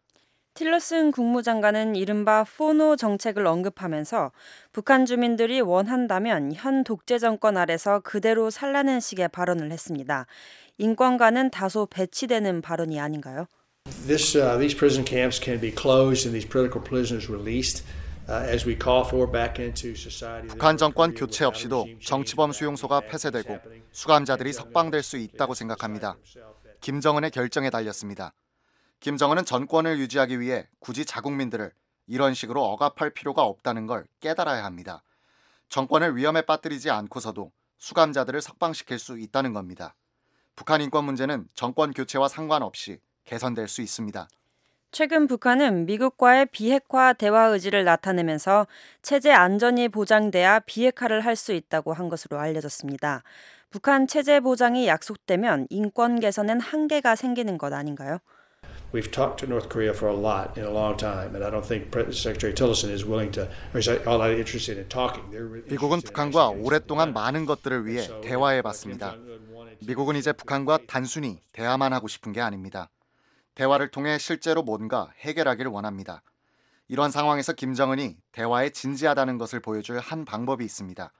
틸러슨 국무장관은 이른바 포노 정책을 언급하면서 북한 주민들이 원한다면 현 독재 정권 아래서 그대로 살라는 식의 발언을 했습니다. 인권과는 다소 배치되는 발언이 아닌가요? This, uh, these prison camps can be closed and these political prisoners released uh, as we call for back into society. 북한 정권 교체 없이도 정치범 수용소가 폐쇄되고 수감자들이 석방될 수 있다고 생각합니다. 김정은의 결정에 달렸습니다. 김정은은 정권을 유지하기 위해 굳이 자국민들을 이런 식으로 억압할 필요가 없다는 걸 깨달아야 합니다. 정권을 위험에 빠뜨리지 않고서도 수감자들을 석방시킬 수 있다는 겁니다. 북한 인권 문제는 정권 교체와 상관없이 개선될 수 있습니다. 최근 북한은 미국과의 비핵화 대화 의지를 나타내면서 체제 안전이 보장돼야 비핵화를 할 수 있다고 한 것으로 알려졌습니다. 북한 체제 보장이 약속되면 인권 개선엔 한계가 생기는 것 아닌가요? We've talked to North Korea for a lot in a long time, and I don't think Secretary Tillerson is willing to, or is all that interested in talking. 미국은 북한과 오랫동안 많은 것들을 위해 대화해봤습니다. 미국은 이제 북한과 단순히 대화만 하고 싶은 게 아닙니다. 대화를 통해 실제로 뭔가 해결하기를 원합니다. 이런 상황에서 김정은이 대화에 진지하다는 것을 보여줄 한 방법이 있습니다.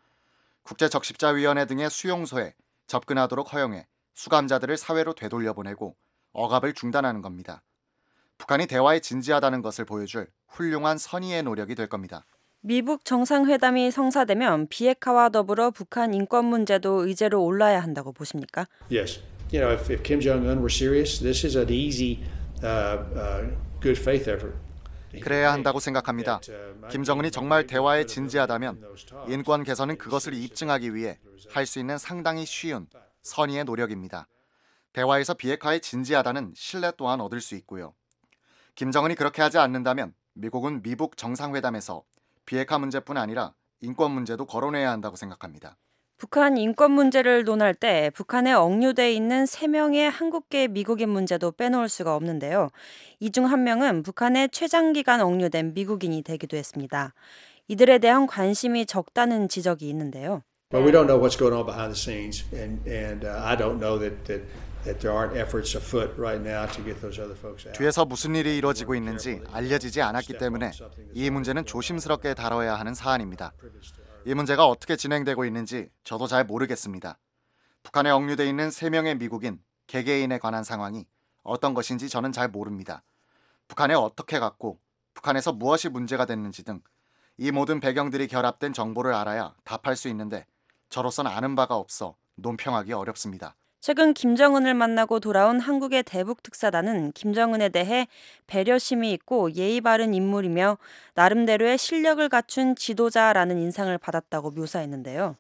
국제적십자위원회 등의 수용소에 접근하도록 허용해 수감자들을 사회로 되돌려보내고 억압을 중단하는 겁니다. 북한이 대화에 진지하다는 것을 보여줄 훌륭한 선의의 노력이 될 겁니다. 미북 정상회담이 성사되면 비핵화와 더불어 북한 인권 문제도 의제로 올라야 한다고 보십니까? Yes. You know, if, if Kim Jong-un were serious, this is an easy, uh, uh, good faith effort. 그래야 한다고 생각합니다. 김정은이 정말 대화에 진지하다면 인권 개선은 그것을 입증하기 위해 할 수 있는 상당히 쉬운 선의의 노력입니다. 대화에서 비핵화에 진지하다는 신뢰 또한 얻을 수 있고요. 김정은이 그렇게 하지 않는다면 미국은 미북 정상회담에서 비핵화 문제뿐 아니라 인권 문제도 거론해야 한다고 생각합니다. 북한 인권 문제를 논할 때 북한에 억류돼 있는 세 명의 한국계 미국인 문제도 빼놓을 수가 없는데요. 이 중 한 명은 북한에 최장기간 억류된 미국인이 되기도 했습니다. 이들에 대한 관심이 적다는 지적이 있는데요. Well, we don't know what's going on behind the scenes, and and uh, I don't know that that that there aren't efforts afoot right now to get those other folks out. 뒤에서 무슨 일이 이루어지고 있는지 알려지지 않았기 때문에 이 문제는 조심스럽게 다뤄야 하는 사안입니다. 이 문제가 어떻게 진행되고 있는지 저도 잘 모르겠습니다. 북한에 억류돼 있는 세 명의 미국인 개개인에 관한 상황이 어떤 것인지 저는 잘 모릅니다. 북한에 어떻게 갔고 북한에서 무엇이 문제가 됐는지 등 이 모든 배경들이 결합된 정보를 알아야 답할 수 있는데 저로서는 아는 바가 없어 논평하기 어렵습니다. 최근 김정은을 만나고 돌아온 한국의 대북 특사단은 김정은에 대해 배려심이 있고 예의 바른 인물이며 나름대로의 실력을 갖춘 지도자라는 인상을 받았다고 묘사했는데요.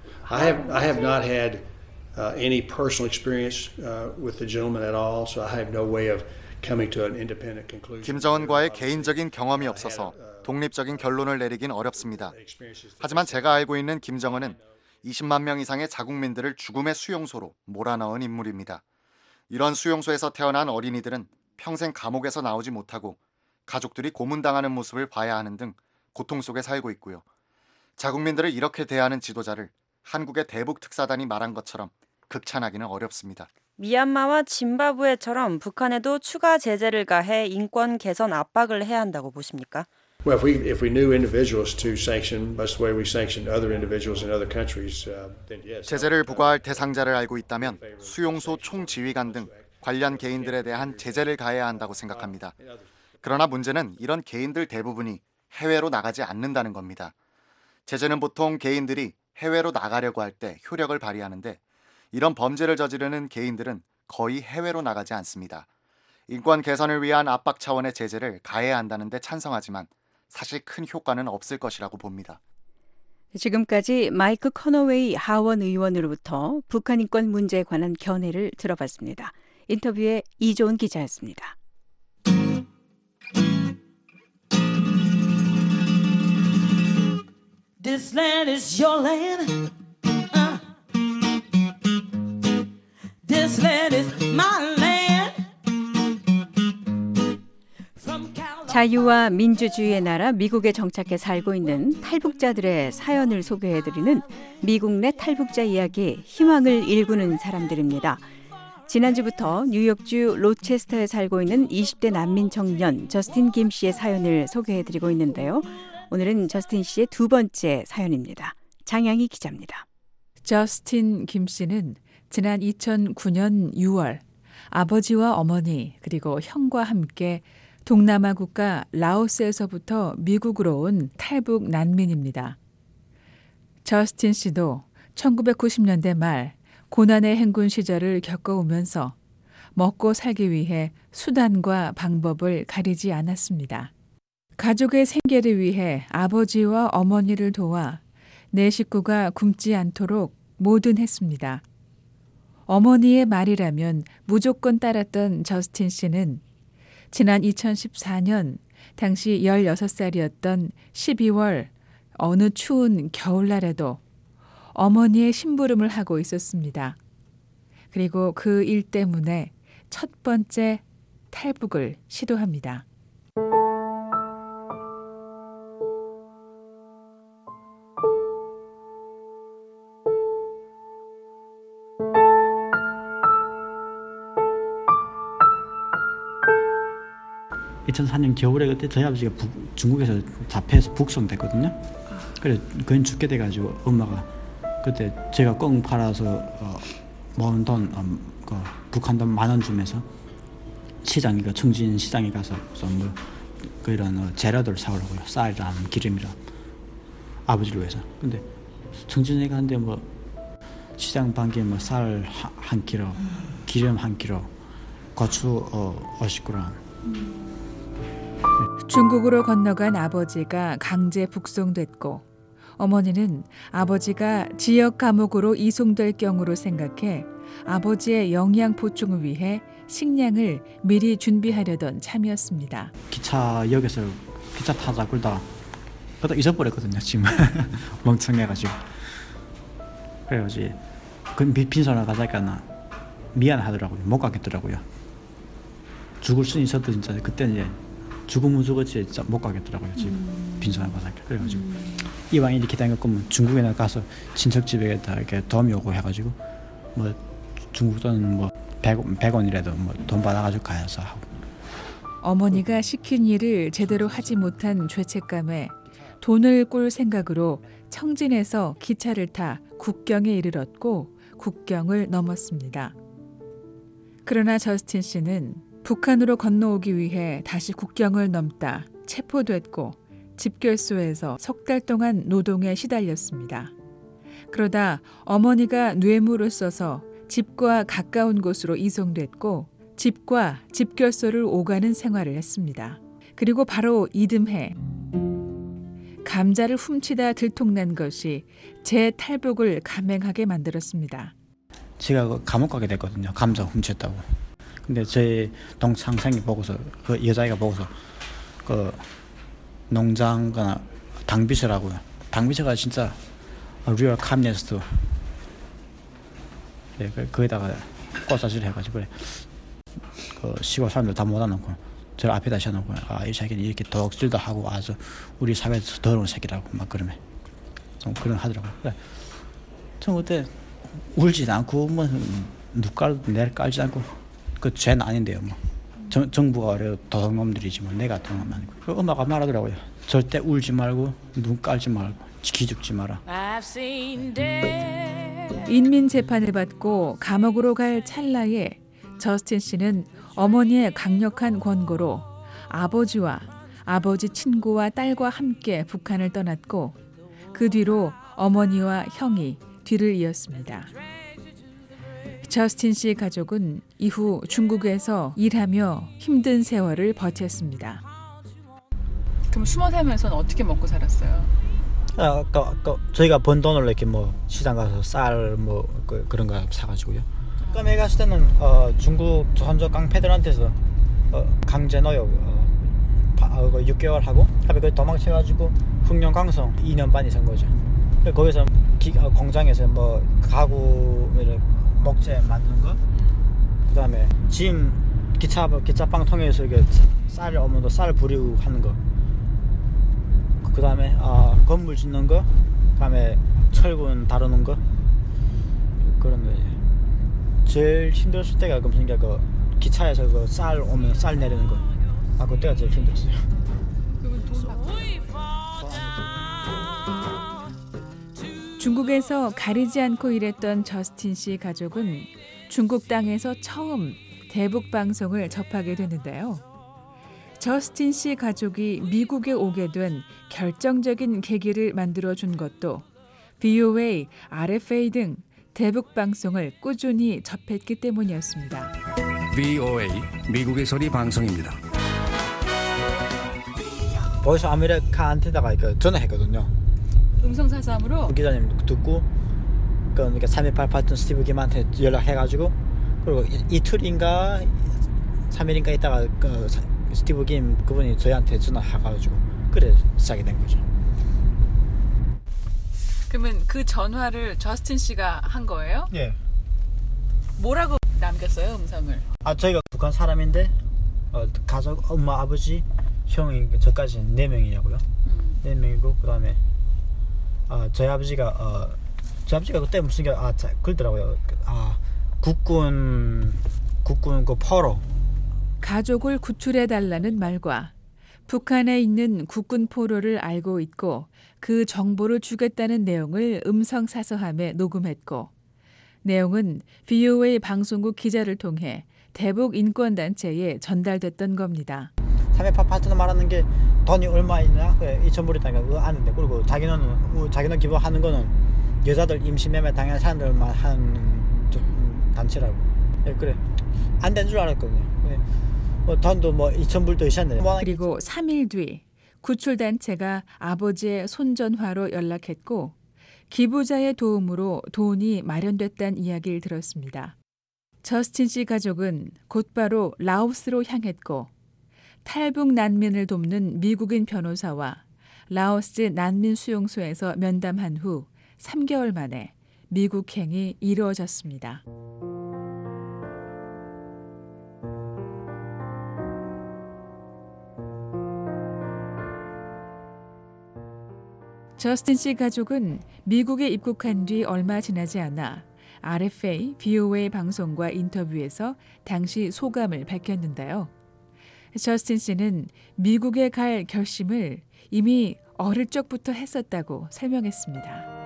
I have I have not had uh, any personal experience uh, with the gentleman at all, so I have no way of coming to an independent conclusion. 김정은과의 개인적인 경험이 없어서 독립적인 결론을 내리긴 어렵습니다. 하지만 제가 알고 있는 김정은은 이십만 명 이상의 자국민들을 죽음의 수용소로 몰아넣은 인물입니다. 이런 수용소에서 태어난 어린이들은 평생 감옥에서 나오지 못하고 가족들이 고문당하는 모습을 봐야 하는 등 고통 속에 살고 있고요. 자국민들을 이렇게 대하는 지도자를 한국의 대북 특사단이 말한 것처럼 극찬하기는 어렵습니다. 미얀마와 짐바브웨처럼 북한에도 추가 제재를 가해 인권 개선 압박을 해야 한다고 보십니까? Well, if we if we knew individuals to sanction, much the way we sanctioned other individuals in other countries, uh, then yes. 제재를 부과할 대상자를 알고 있다면 수용소 총지휘관 등 관련 개인들에 대한 제재를 가해야 한다고 생각합니다. 그러나 문제는 이런 개인들 대부분이 해외로 나가지 않는다는 겁니다. 제재는 보통 개인들이 해외로 나가려고 할 때 효력을 발휘하는데 이런 범죄를 저지르는 개인들은 거의 해외로 나가지 않습니다. 인권 개선을 위한 압박 차원의 제재를 가해야 한다는 데 찬성하지만 사실 큰 효과는 없을 것이라고 봅니다. 지금까지 마이크 커너웨이 하원 의원으로부터 북한 인권 문제에 관한 견해를 들어봤습니다. 인터뷰에 이조은 기자였습니다. This land is your land. Uh. This land is my land. 자유와 민주주의의 나라 미국에 정착해 살고 있는 탈북자들의 사연을 소개해드리는 미국 내 탈북자 이야기, 희망을 일구는 사람들입니다. 지난주부터 뉴욕주 로체스터에 살고 있는 이십 대 난민 청년 저스틴 김 씨의 사연을 소개해드리고 있는데요. 오늘은 저스틴 씨의 두 번째 사연입니다. 장양희 기자입니다. 저스틴 김 씨는 지난 이천구 년 유월 아버지와 어머니 그리고 형과 함께 동남아 국가 라오스에서부터 미국으로 온 탈북 난민입니다. 저스틴 씨도 천구백구십 년대 말 고난의 행군 시절을 겪어오면서 먹고 살기 위해 수단과 방법을 가리지 않았습니다. 가족의 생계를 위해 아버지와 어머니를 도와 내 식구가 굶지 않도록 뭐든 했습니다. 어머니의 말이라면 무조건 따랐던 저스틴 씨는 지난 이천십사 년 당시 열여섯 살이었던 십이월 어느 추운 겨울날에도 어머니의 심부름을 하고 있었습니다. 그리고 그 일 때문에 첫 번째 탈북을 시도합니다. 이천사 년 겨울에 그때 저희 아버지가 북, 중국에서 잡혀서 북송됐거든요. 그래서 그건 죽게 돼가지고 엄마가 그때 제가 꽁 팔아서 어, 모은 돈, 음, 그 북한 돈 만 원 주면서 시장에 그 청진 시장에 가서 뭐 그런 어, 재료들 사오려고요. 쌀이랑 기름이랑 아버지를 위해서. 근데 정진이가 한데 뭐 시장 반기에 뭐 쌀 한 킬로, 기름 한 킬로, 고추 어, 오십 그램. 중국으로 건너간 아버지가 강제 북송됐고 어머니는 아버지가 지역 감옥으로 이송될 경우로 생각해 아버지의 영양 보충을 위해 식량을 미리 준비하려던 참이었습니다. 기차역에서 기차 타다 굴다 그러다 잊어버렸거든요. 지금 멍청해가지고. 그래가지고 그 빈손으로 가자니까 미안하더라고요. 못 가겠더라고요. 죽을 수는 있어도 진짜 그때는 이제 죽으면 죽었지 진짜 못 가겠더라고요. 지금 음. 빈손으로 가자니까. 그래가지고 음. 이왕 이렇게 된 거 거면 중국에나 가서 친척 집에 다 이렇게 도움이 오고 해가지고 뭐 중국 돈 뭐 백 원이라도 뭐 돈 받아가지고 가야서 하고. 어머니가 시킨 일을 제대로 하지 못한 죄책감에 돈을 꿀 생각으로 청진에서 기차를 타 국경에 이르렀고 국경을 넘었습니다. 그러나 저스틴 씨는 북한으로 건너오기 위해 다시 국경을 넘다 체포됐고 집결소에서 석 달 동안 노동에 시달렸습니다. 그러다 어머니가 뇌물을 써서 집과 가까운 곳으로 이송됐고 집과 집결소를 오가는 생활을 했습니다. 그리고 바로 이듬해 감자를 훔치다 들통난 것이 제 탈북을 감행하게 만들었습니다. 제가 그 감옥 가게 됐거든요. 감자 훔쳤다고. 근데 제 동창생이 보고서 그 여자애가 보고서 그 농장가나 당비서라고요. 당비서가 진짜 리얼 컴니스트. 네, 거기다가 꽃사질 해가지고 그래. 그 시골 사람들 다 모아놓고 저를 앞에다 세워놓고 아, 이 새끼는 이렇게 도둑질도 하고 아주 우리 사회에서 더러운 새끼라고 막 그러면 좀 그런 하더라고요. 그래. 전 그때 울지도 않고 뭐 누가 내를 깔지 않고 그 죄는 아닌데요. 뭐 정, 정부가 그래도 도둑놈들이지 뭐 내가 도둑놈 아니고. 그 엄마가 말하더라고요. 절대 울지 말고 눈 깔지 말고 기죽지 마라. 인민 재판을 받고 감옥으로 갈 찰나에 저스틴 씨는 어머니의 강력한 권고로 아버지와 아버지 친구와 딸과 함께 북한을 떠났고 그 뒤로 어머니와 형이 뒤를 이었습니다. 저스틴 씨 가족은 이후 중국에서 일하며 힘든 세월을 버텼습니다. 그럼 숨어 살면서는 어떻게 먹고 살았어요? 아, 그, 그, 저희가 번 돈을 이렇게 뭐 시장 가서 쌀 뭐 그, 그런 거 사가지고요. 처음에 갔을 때는 어, 중국 조선족 깡패들한테서 어, 강제 노역 어, 바, 어, 육 개월 하고 그 도망쳐가지고 흑룡강성 이 년 반이 산 거죠. 거기서 기, 어, 공장에서 뭐 가구 목재 만드는 거, 그 다음에 짐 기차 기차빵 통해서 이게 쌀 오면 쌀 부리고 하는 거. 그 다음에 어, 건물 짓는 거, 그 다음에 철근 다루는 거 그런 거. 제일 힘들었을 때가 그러니까 그 기차에서 그 쌀 오면 쌀 내리는 거. 아 그때가 제일 힘들었어요. 그건 돈 받고. 중국에서 가리지 않고 일했던 저스틴 씨 가족은 중국 땅에서 처음 대북 방송을 접하게 되는데요. 저스틴 씨 가족이 미국에 오게 된 결정적인 계기를 만들어준 것도 브이오에이, 알에프에이 등 대북 방송을 꾸준히 접했기 때문이었습니다. 브이오에이 미국의 소리 방송입니다. 보이스 아메리카한테다가 전화했거든요. 음성사서함으로? 기자님 듣고 그러니까 삼일팔팔 던 스티브 김한테 연락해가지고 그리고 이, 이틀인가 삼 일인가 있다가 그 스티브 김 그분이 저희한테 전화해가지고 그래 시작이 된 거죠. 그러면 그 전화를 저스틴 씨가 한 거예요? 예. 뭐라고 남겼어요, 음성을? 아 저희가 북한 사람인데 어, 가족 엄마 아버지 형이 저까지 네 명이냐고요. 음. 네 명이고 그 다음에 아 저희 아버지가 어, 저희 아버지가 그때 무슨 게 아 그러더라고요. 아 국군 국군 그 포로 가족을 구출해달라는 말과 북한에 있는 국군 포로를 알고 있고 그 정보를 주겠다는 내용을 음성사서함에 녹음했고 내용은 브이오에이 방송국 기자를 통해 대북 인권단체에 전달됐던 겁니다. 삼백팔 파트너 말하는 게 돈이 얼마 있냐? 그래, 이천 불이다니까 그거 아는데. 그리고 자기는 자기는 기부하는 거는 여자들 임시 매매 당한 사람들만 하는 단체라고. 네, 그래 안 된 줄 알았거든요. 네. 뭐 돈도 뭐 이천 불도 있었네. 그리고 삼 일 뒤 구출단체가 아버지의 손전화로 연락했고 기부자의 도움으로 돈이 마련됐다는 이야기를 들었습니다. 저스틴 씨 가족은 곧바로 라오스로 향했고 탈북 난민을 돕는 미국인 변호사와 라오스 난민 수용소에서 면담한 후 삼 개월 만에 미국행이 이루어졌습니다. 저스틴 씨 가족은 미국에 입국한 뒤 얼마 지나지 않아 알에프에이, 브이오에이 방송과 인터뷰에서 당시 소감을 밝혔는데요. 저스틴 씨는 미국에 갈 결심을 이미 어릴 적부터 했었다고 설명했습니다.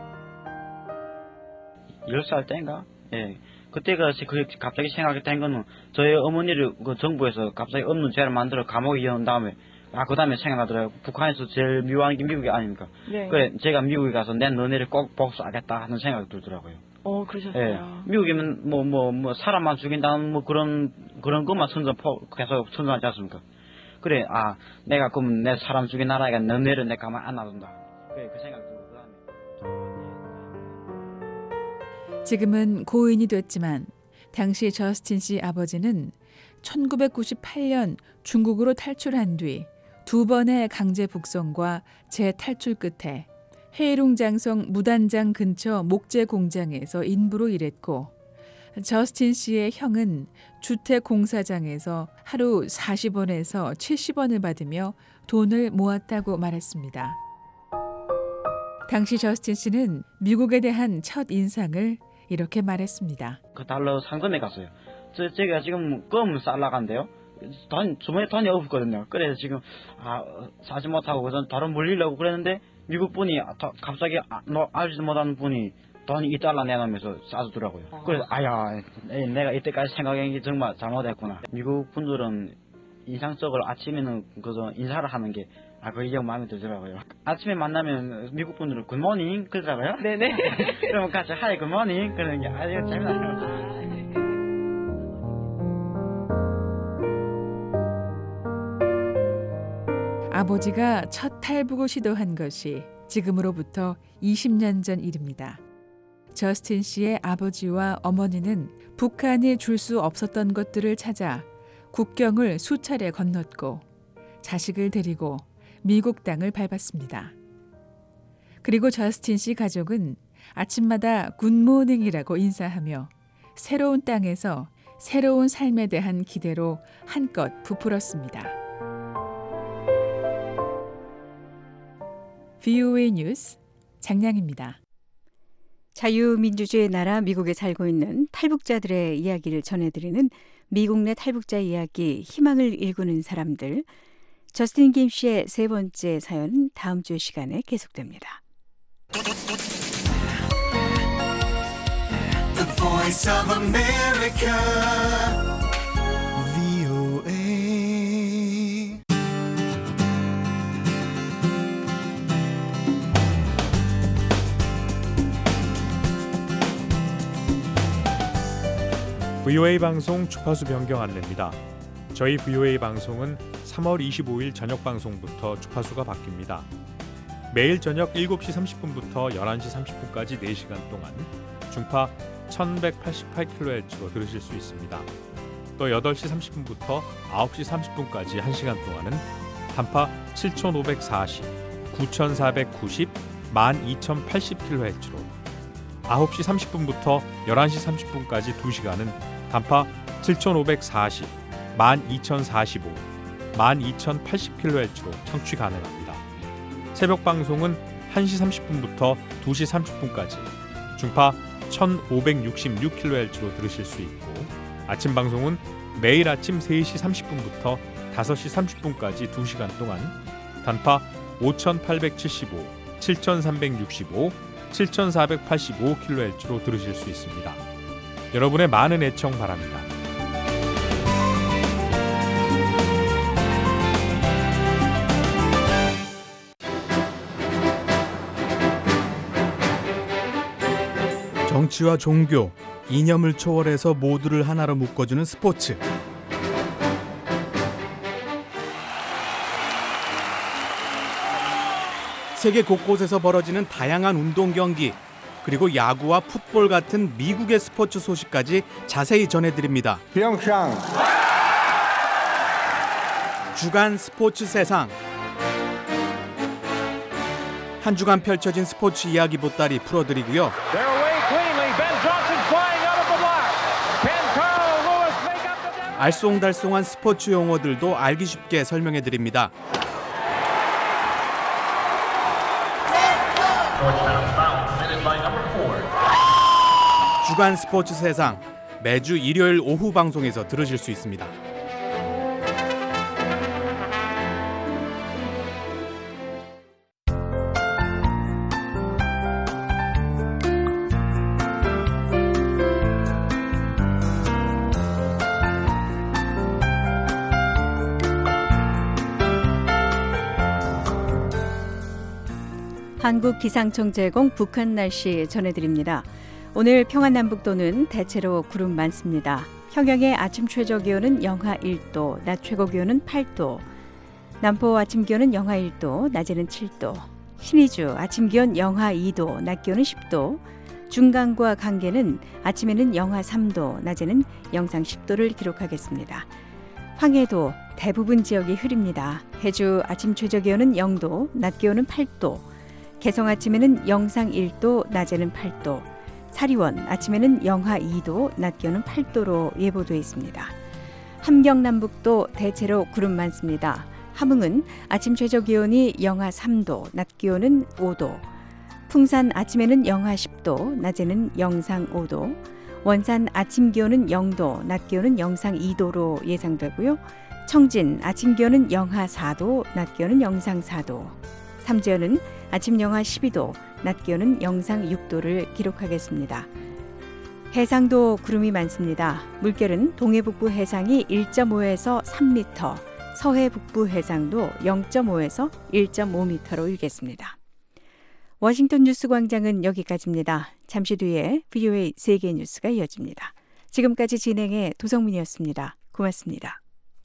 열 살 때인가? 예. 그때가 그 갑자기 생각이 된 거는 저희 어머니를 그 정부에서 갑자기 없는 죄를 만들어 감옥에 이어놓은 다음에 아, 그 다음에 생각나더라고요. 북한에서 제일 미워하는 게 미국이 아닙니까? 네. 그래, 제가 미국에 가서 내 너네를 꼭 복수하겠다 하는 생각이 들더라고요. 어, 그러셨어요? 예. 미국이면 뭐, 뭐, 뭐, 사람만 죽인다는 뭐 그런, 그런 것만 선전, 계속 선전하지 않습니까? 그래, 아, 내가 그럼 내 사람 죽인 나라니까 너네를 내 가만 안 놔둔다. 그래, 그 생각이 들고, 그 다음에. 지금은 고인이 됐지만, 당시 저스틴 씨 아버지는 천구백구십팔 년 중국으로 탈출한 뒤 두 번의 강제 북송과 재탈출 끝에 해룡장성 무단장 근처 목재 공장에서 인부로 일했고 저스틴 씨의 형은 주택공사장에서 하루 사십 원에서 칠십 원을 받으며 돈을 모았다고 말했습니다. 당시 저스틴 씨는 미국에 대한 첫 인상을 이렇게 말했습니다. 그 달러 상점에 갔어요. 저, 제가 지금 껌을 싸려고 한대요. 돈, 주머니에 돈이 없거든요. 그래서 지금, 아, 사지 못하고, 그래서 다른 물리려고 그랬는데, 미국 분이 갑자기 아, 너 알지도 못하는 분이 돈이 이 달러 내놓으면서 싸주더라고요. 아. 그래서, 아야, 내가 이때까지 생각한 게 정말 잘못했구나. 미국 분들은 인상적으로 아침에는 그저 인사를 하는 게, 아, 그 이형 마음에 들더라고요. 아침에 만나면 미국 분들은 굿모닝 그러더라고요. 네네. 그러면 같이 하이 굿모닝 그러는 게 아주 재미나요. 아버지가 첫 탈북을 시도한 것이 지금으로부터 이십 년 전 일입니다. 저스틴 씨의 아버지와 어머니는 북한이 줄 수 없었던 것들을 찾아 국경을 수차례 건넜고 자식을 데리고 미국 땅을 밟았습니다. 그리고 저스틴 씨 가족은 아침마다 굿모닝이라고 인사하며 새로운 땅에서 새로운 삶에 대한 기대로 한껏 부풀었습니다. 브이오에이 뉴스 장량입니다. 자유민주주의 나라 미국에 살고 있는 탈북자들의 이야기를 전해드리는 미국 내 탈북자 이야기 희망을 일구는 사람들. 저스틴 김 씨의 세 번째 사연은 다음 주 시간에 계속됩니다. The Voice of America, 브이오에이. 브이오에이 방송 주파수 변경 안내입니다. 저희 브이오에이 방송은 삼월 이십오일 저녁 방송부터 주파수가 바뀝니다. 매일 저녁 일곱 시 삼십 분부터 열한 시 삼십 분까지 네 시간 동안 중파 천백팔십팔 킬로헤르츠로 들으실 수 있습니다. 또 여덟 시 삼십 분부터 아홉 시 삼십 분까지 한 시간 동안은 단파 칠천오백사십, 구천사백구십, 만 이천팔십 킬로헤르츠로 아홉 시 삼십 분부터 열한 시 삼십 분까지 두 시간은 단파 칠천오백사십, 만 이천사십오, 만 이천팔십 킬로헤르츠로 청취 가능합니다. 새벽 방송은 한 시 삼십 분부터 두 시 삼십 분까지 중파 천오백육십육 킬로헤르츠로 들으실 수 있고 아침 방송은 매일 아침 세 시 삼십 분부터 다섯 시 삼십 분까지 두 시간 동안 단파 오천팔백칠십오, 칠천삼백육십오, 칠천사백팔십오 킬로헤르츠로 들으실 수 있습니다. 여러분의 많은 애청 바랍니다. 정치와 종교, 이념을 초월해서 모두를 하나로 묶어주는 스포츠. 세계 곳곳에서 벌어지는 다양한 운동 경기, 그리고 야구와 풋볼 같은 미국의 스포츠 소식까지 자세히 전해드립니다. 평창 주간 스포츠 세상. 한 주간 펼쳐진 스포츠 이야기 보따리 풀어드리고요. 알쏭달쏭한 스포츠 용어들도 알기 쉽게 설명해드립니다. 주간 스포츠 세상, 매주 일요일 오후 방송에서 들으실 수 있습니다. 한국기상청 제공 북한 날씨 전해드립니다. 오늘 평안남북도는 대체로 구름 많습니다. 평양의 아침 최저 기온은 영하 일 도, 낮 최고 기온은 팔 도. 남포 아침 기온은 영하 일 도, 낮에는 칠 도. 신의주 아침 기온 영하 이 도, 낮 기온은 십 도. 중강과 강계는 아침에는 영하 삼 도, 낮에는 영상 십 도를 기록하겠습니다. 황해도 대부분 지역이 흐립니다. 해주 아침 최저 기온은 영 도, 낮 기온은 팔 도. 개성 아침에는 영상 일 도, 낮에는 팔 도. 사리원 아침에는 영하 이 도, 낮 기온은 팔 도로 예보돼 있습니다. 함경남북도 대체로 구름 많습니다. 함흥은 아침 최저 기온이 영하 삼 도, 낮 기온은 오 도. 풍산 아침에는 영하 십 도, 낮에는 영상 오 도. 원산 아침 기온은 영 도, 낮 기온은 영상 이 도로 예상되고요. 청진 아침 기온은 영하 사 도, 낮 기온은 영상 사 도. 삼재현은 아침 영하 십이 도, 낮 기온은 영상 육 도를 기록하겠습니다. 해상도 구름이 많습니다. 물결은 동해북부 해상이 일 점 오에서 삼 미터, 서해 북부 해상도 영 점 오에서 일 점 오 미터로 일겠습니다. 워싱턴 뉴스 광장은 여기까지입니다. 잠시 뒤에 브이오에이 세계 뉴스가 이어집니다. 지금까지 진행의 도성민이었습니다. 고맙습니다.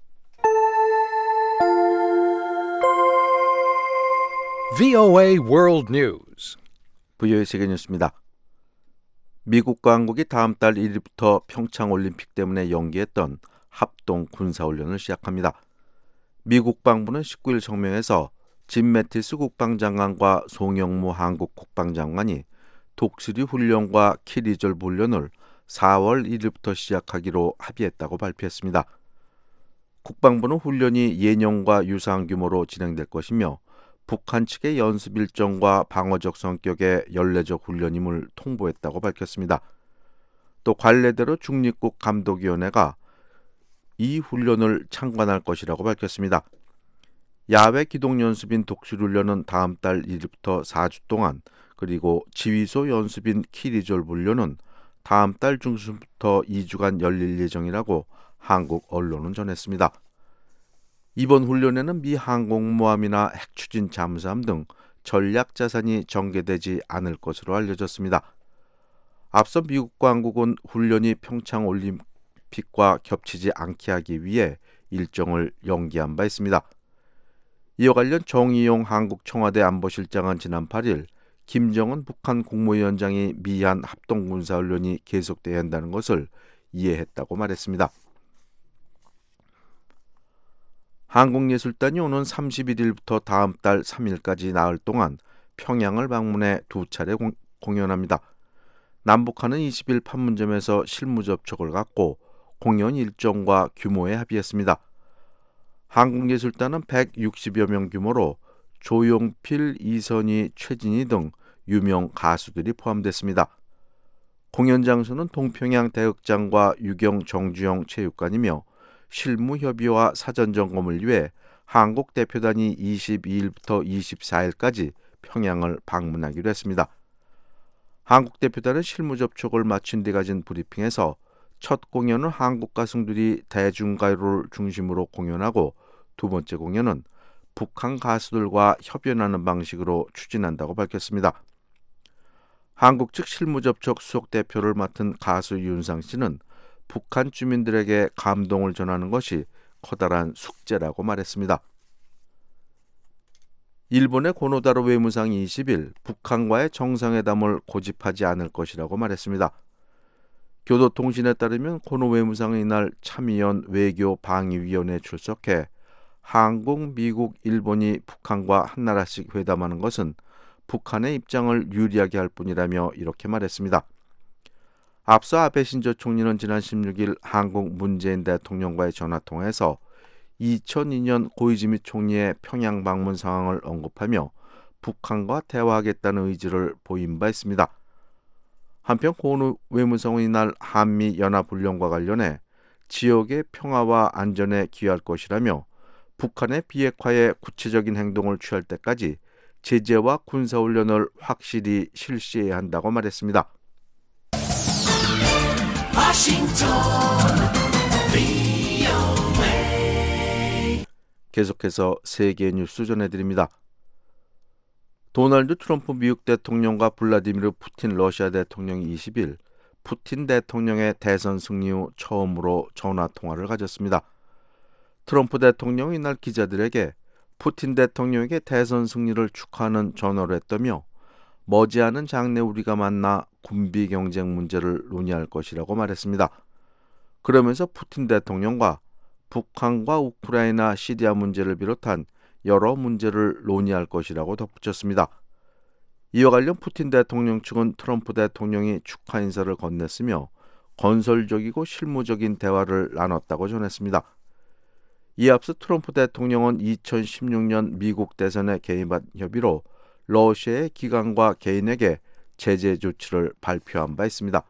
브이오에이 World News. 브이오에이 세계 뉴스입니다. 미국과 한국이 다음 달 일 일부터 평창 올림픽 때문에 연기했던 합동 군사훈련을 시작합니다. 미국 방부는 십구 일 성명에서 짐 매티스 국방장관과 송영무 한국 국방장관이 독수리 훈련과 키리졸브 훈련을 사월 일 일부터 시작하기로 합의했다고 발표했습니다. 국방부는 훈련이 예년과 유사한 규모로 진행될 것이며 북한 측의 연습 일정과 방어적 성격의 연례적 훈련임을 통보했다고 밝혔습니다. 또 관례대로 중립국 감독위원회가 이 훈련을 참관할 것이라고 밝혔습니다. 야외 기동 연습인 독수리 훈련은 다음 달 일 일부터 사 주 동안, 그리고 지휘소 연습인 키리졸브 훈련은 다음 달 중순부터 이 주간 열릴 예정이라고 한국 언론은 전했습니다. 이번 훈련에는 미 항공모함이나 핵추진 잠수함 등 전략 자산이 전개되지 않을 것으로 알려졌습니다. 앞서 미국과 한국은 훈련이 평창 올림픽과 겹치지 않게 하기 위해 일정을 연기한 바 있습니다. 이와 관련 정의용 한국 청와대 안보실장은 지난 팔 일 김정은 북한 국무위원장이 미한 합동군사훈련이 계속돼야 한다는 것을 이해했다고 말했습니다. 한국예술단이 오는 삼십일 일부터 다음 달 삼 일까지 나흘 동안 평양을 방문해 두 차례 공, 공연합니다. 남북한은 이십 일 판문점에서 실무 접촉을 갖고 공연 일정과 규모에 합의했습니다. 한국예술단은 백육십여 명 규모로 조용필, 이선희, 최진희 등 유명 가수들이 포함됐습니다. 공연 장소는 동평양 대극장과 유경 정주영 체육관이며 실무 협의와 사전 점검을 위해 한국 대표단이 이십이 일부터 이십사 일까지 평양을 방문하기로 했습니다. 한국 대표단은 실무 접촉을 마친 뒤 가진 브리핑에서 첫 공연은 한국 가수들이 대중가요를 중심으로 공연하고 두 번째 공연은 북한 가수들과 협연하는 방식으로 추진한다고 밝혔습니다. 한국 측 실무접촉 수석 대표를 맡은 가수 윤상 씨는 북한 주민들에게 감동을 전하는 것이 커다란 숙제라고 말했습니다. 일본의 고노다로 외무상이 이십 일 북한과의 정상회담을 고집하지 않을 것이라고 말했습니다. 교도통신에 따르면 고노 외무상은 이날 참의원 외교방위위원회에 출석해 한국, 미국, 일본이 북한과 한나라씩 회담하는 것은 북한의 입장을 유리하게 할 뿐이라며 이렇게 말했습니다. 앞서 아베 신조 총리는 지난 십육 일 한국 문재인 대통령과의 전화통화에서 이천이 년 고이즈미 총리의 평양 방문 상황을 언급하며 북한과 대화하겠다는 의지를 보인 바 있습니다. 한편 고노 외무성은 이날 한미 연합훈련과 관련해 지역의 평화와 안전에 기여할 것이라며 북한의 비핵화에 구체적인 행동을 취할 때까지 제재와 군사훈련을 확실히 실시해야 한다고 말했습니다. 계속해서 세계 뉴스 전해드립니다. 도널드 트럼프 미국 대통령과 블라디미르 푸틴 러시아 대통령이 이십 일 푸틴 대통령의 대선 승리 후 처음으로 전화통화를 가졌습니다. 트럼프 대통령이 이날 기자들에게 푸틴 대통령에게 대선 승리를 축하하는 전화를 했다며 머지않은 장래 우리가 만나 군비 경쟁 문제를 논의할 것이라고 말했습니다. 그러면서 푸틴 대통령과 북한과 우크라이나, 시리아 문제를 비롯한 여러 문제를 논의할 것이라고 덧붙였습니다. 이와 관련 푸틴 대통령 측은 트럼프 대통령이 축하 인사를 건넸으며 건설적이고 실무적인 대화를 나눴다고 전했습니다. 이에 앞서 트럼프 대통령은 이천십육 년 미국 대선에 개입한 협의로 러시아의 기관과 개인에게 제재 조치를 발표한 바 있습니다.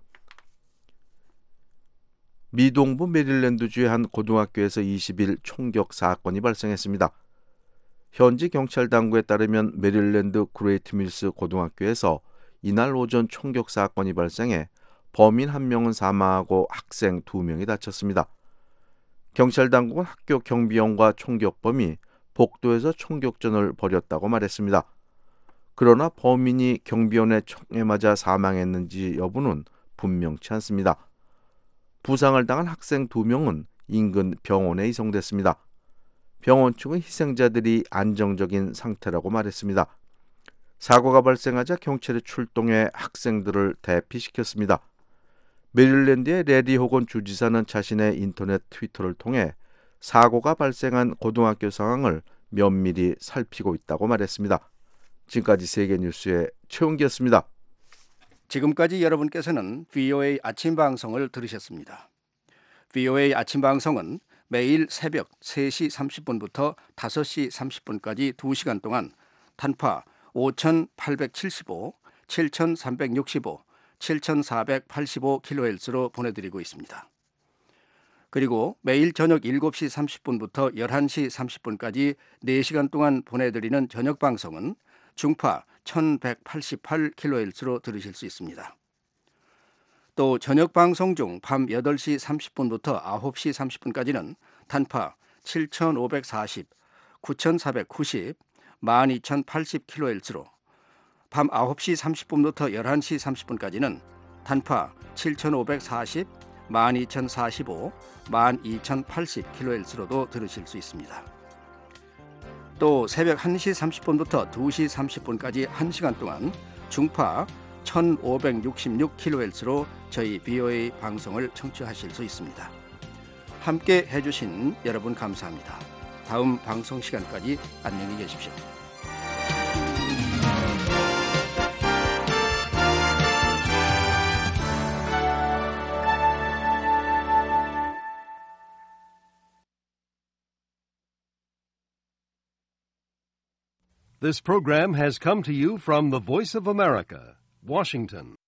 미 동부 메릴랜드주의 한 고등학교에서 이십 일 총격 사건이 발생했습니다. 현지 경찰 당국에 따르면 메릴랜드 그레이트 밀스 고등학교에서 이날 오전 총격 사건이 발생해 범인 한 명은 사망하고 학생 두 명이 다쳤습니다. 경찰 당국은 학교 경비원과 총격범이 복도에서 총격전을 벌였다고 말했습니다. 그러나 범인이 경비원의 총에 맞아 사망했는지 여부는 분명치 않습니다. 부상을 당한 학생 두 명은 인근 병원에 이송됐습니다. 병원 측은 희생자들이 안정적인 상태라고 말했습니다. 사고가 발생하자 경찰이 출동해 학생들을 대피시켰습니다. 메릴랜드의 레리 호건 주지사는 자신의 인터넷 트위터를 통해 사고가 발생한 고등학교 상황을 면밀히 살피고 있다고 말했습니다. 지금까지 세계뉴스의 최은기였습니다. 지금까지 여러분께서는 브이오에이 아침 방송을 들으셨습니다. 브이오에이 아침 방송은 매일 새벽 세 시 삼십 분부터 다섯 시 삼십 분까지 두 시간 동안 단파 오천팔백칠십오, 칠천삼백육십오, 칠천사백팔십오 킬로헤르츠로 보내드리고 있습니다. 그리고 매일 저녁 일곱 시 삼십 분부터 열한 시 삼십 분까지 네 시간 동안 보내드리는 저녁 방송은 중파 천백팔십팔 킬로헤르츠로 들으실 수 있습니다. 또 저녁 방송 중 밤 여덟 시 삼십 분부터 아홉 시 삼십 분까지는 단파 칠천오백사십, 구천사백구십, 만 이천팔십 킬로헤르츠로, 밤 아홉 시 삼십 분부터 열한 시 삼십 분까지는 단파 칠천오백사십, 만 이천사십오, 만 이천팔십 킬로헤르츠로도 들으실 수 있습니다. 또 새벽 한 시 삼십 분부터 두 시 삼십 분까지 한 시간 동안 중파 천오백육십육 킬로헤르츠로 저희 브이오에이 방송을 청취하실 수 있습니다. 함께 해주신 여러분 감사합니다. 다음 방송 시간까지 안녕히 계십시오. This program has come to you from the Voice of America, Washington.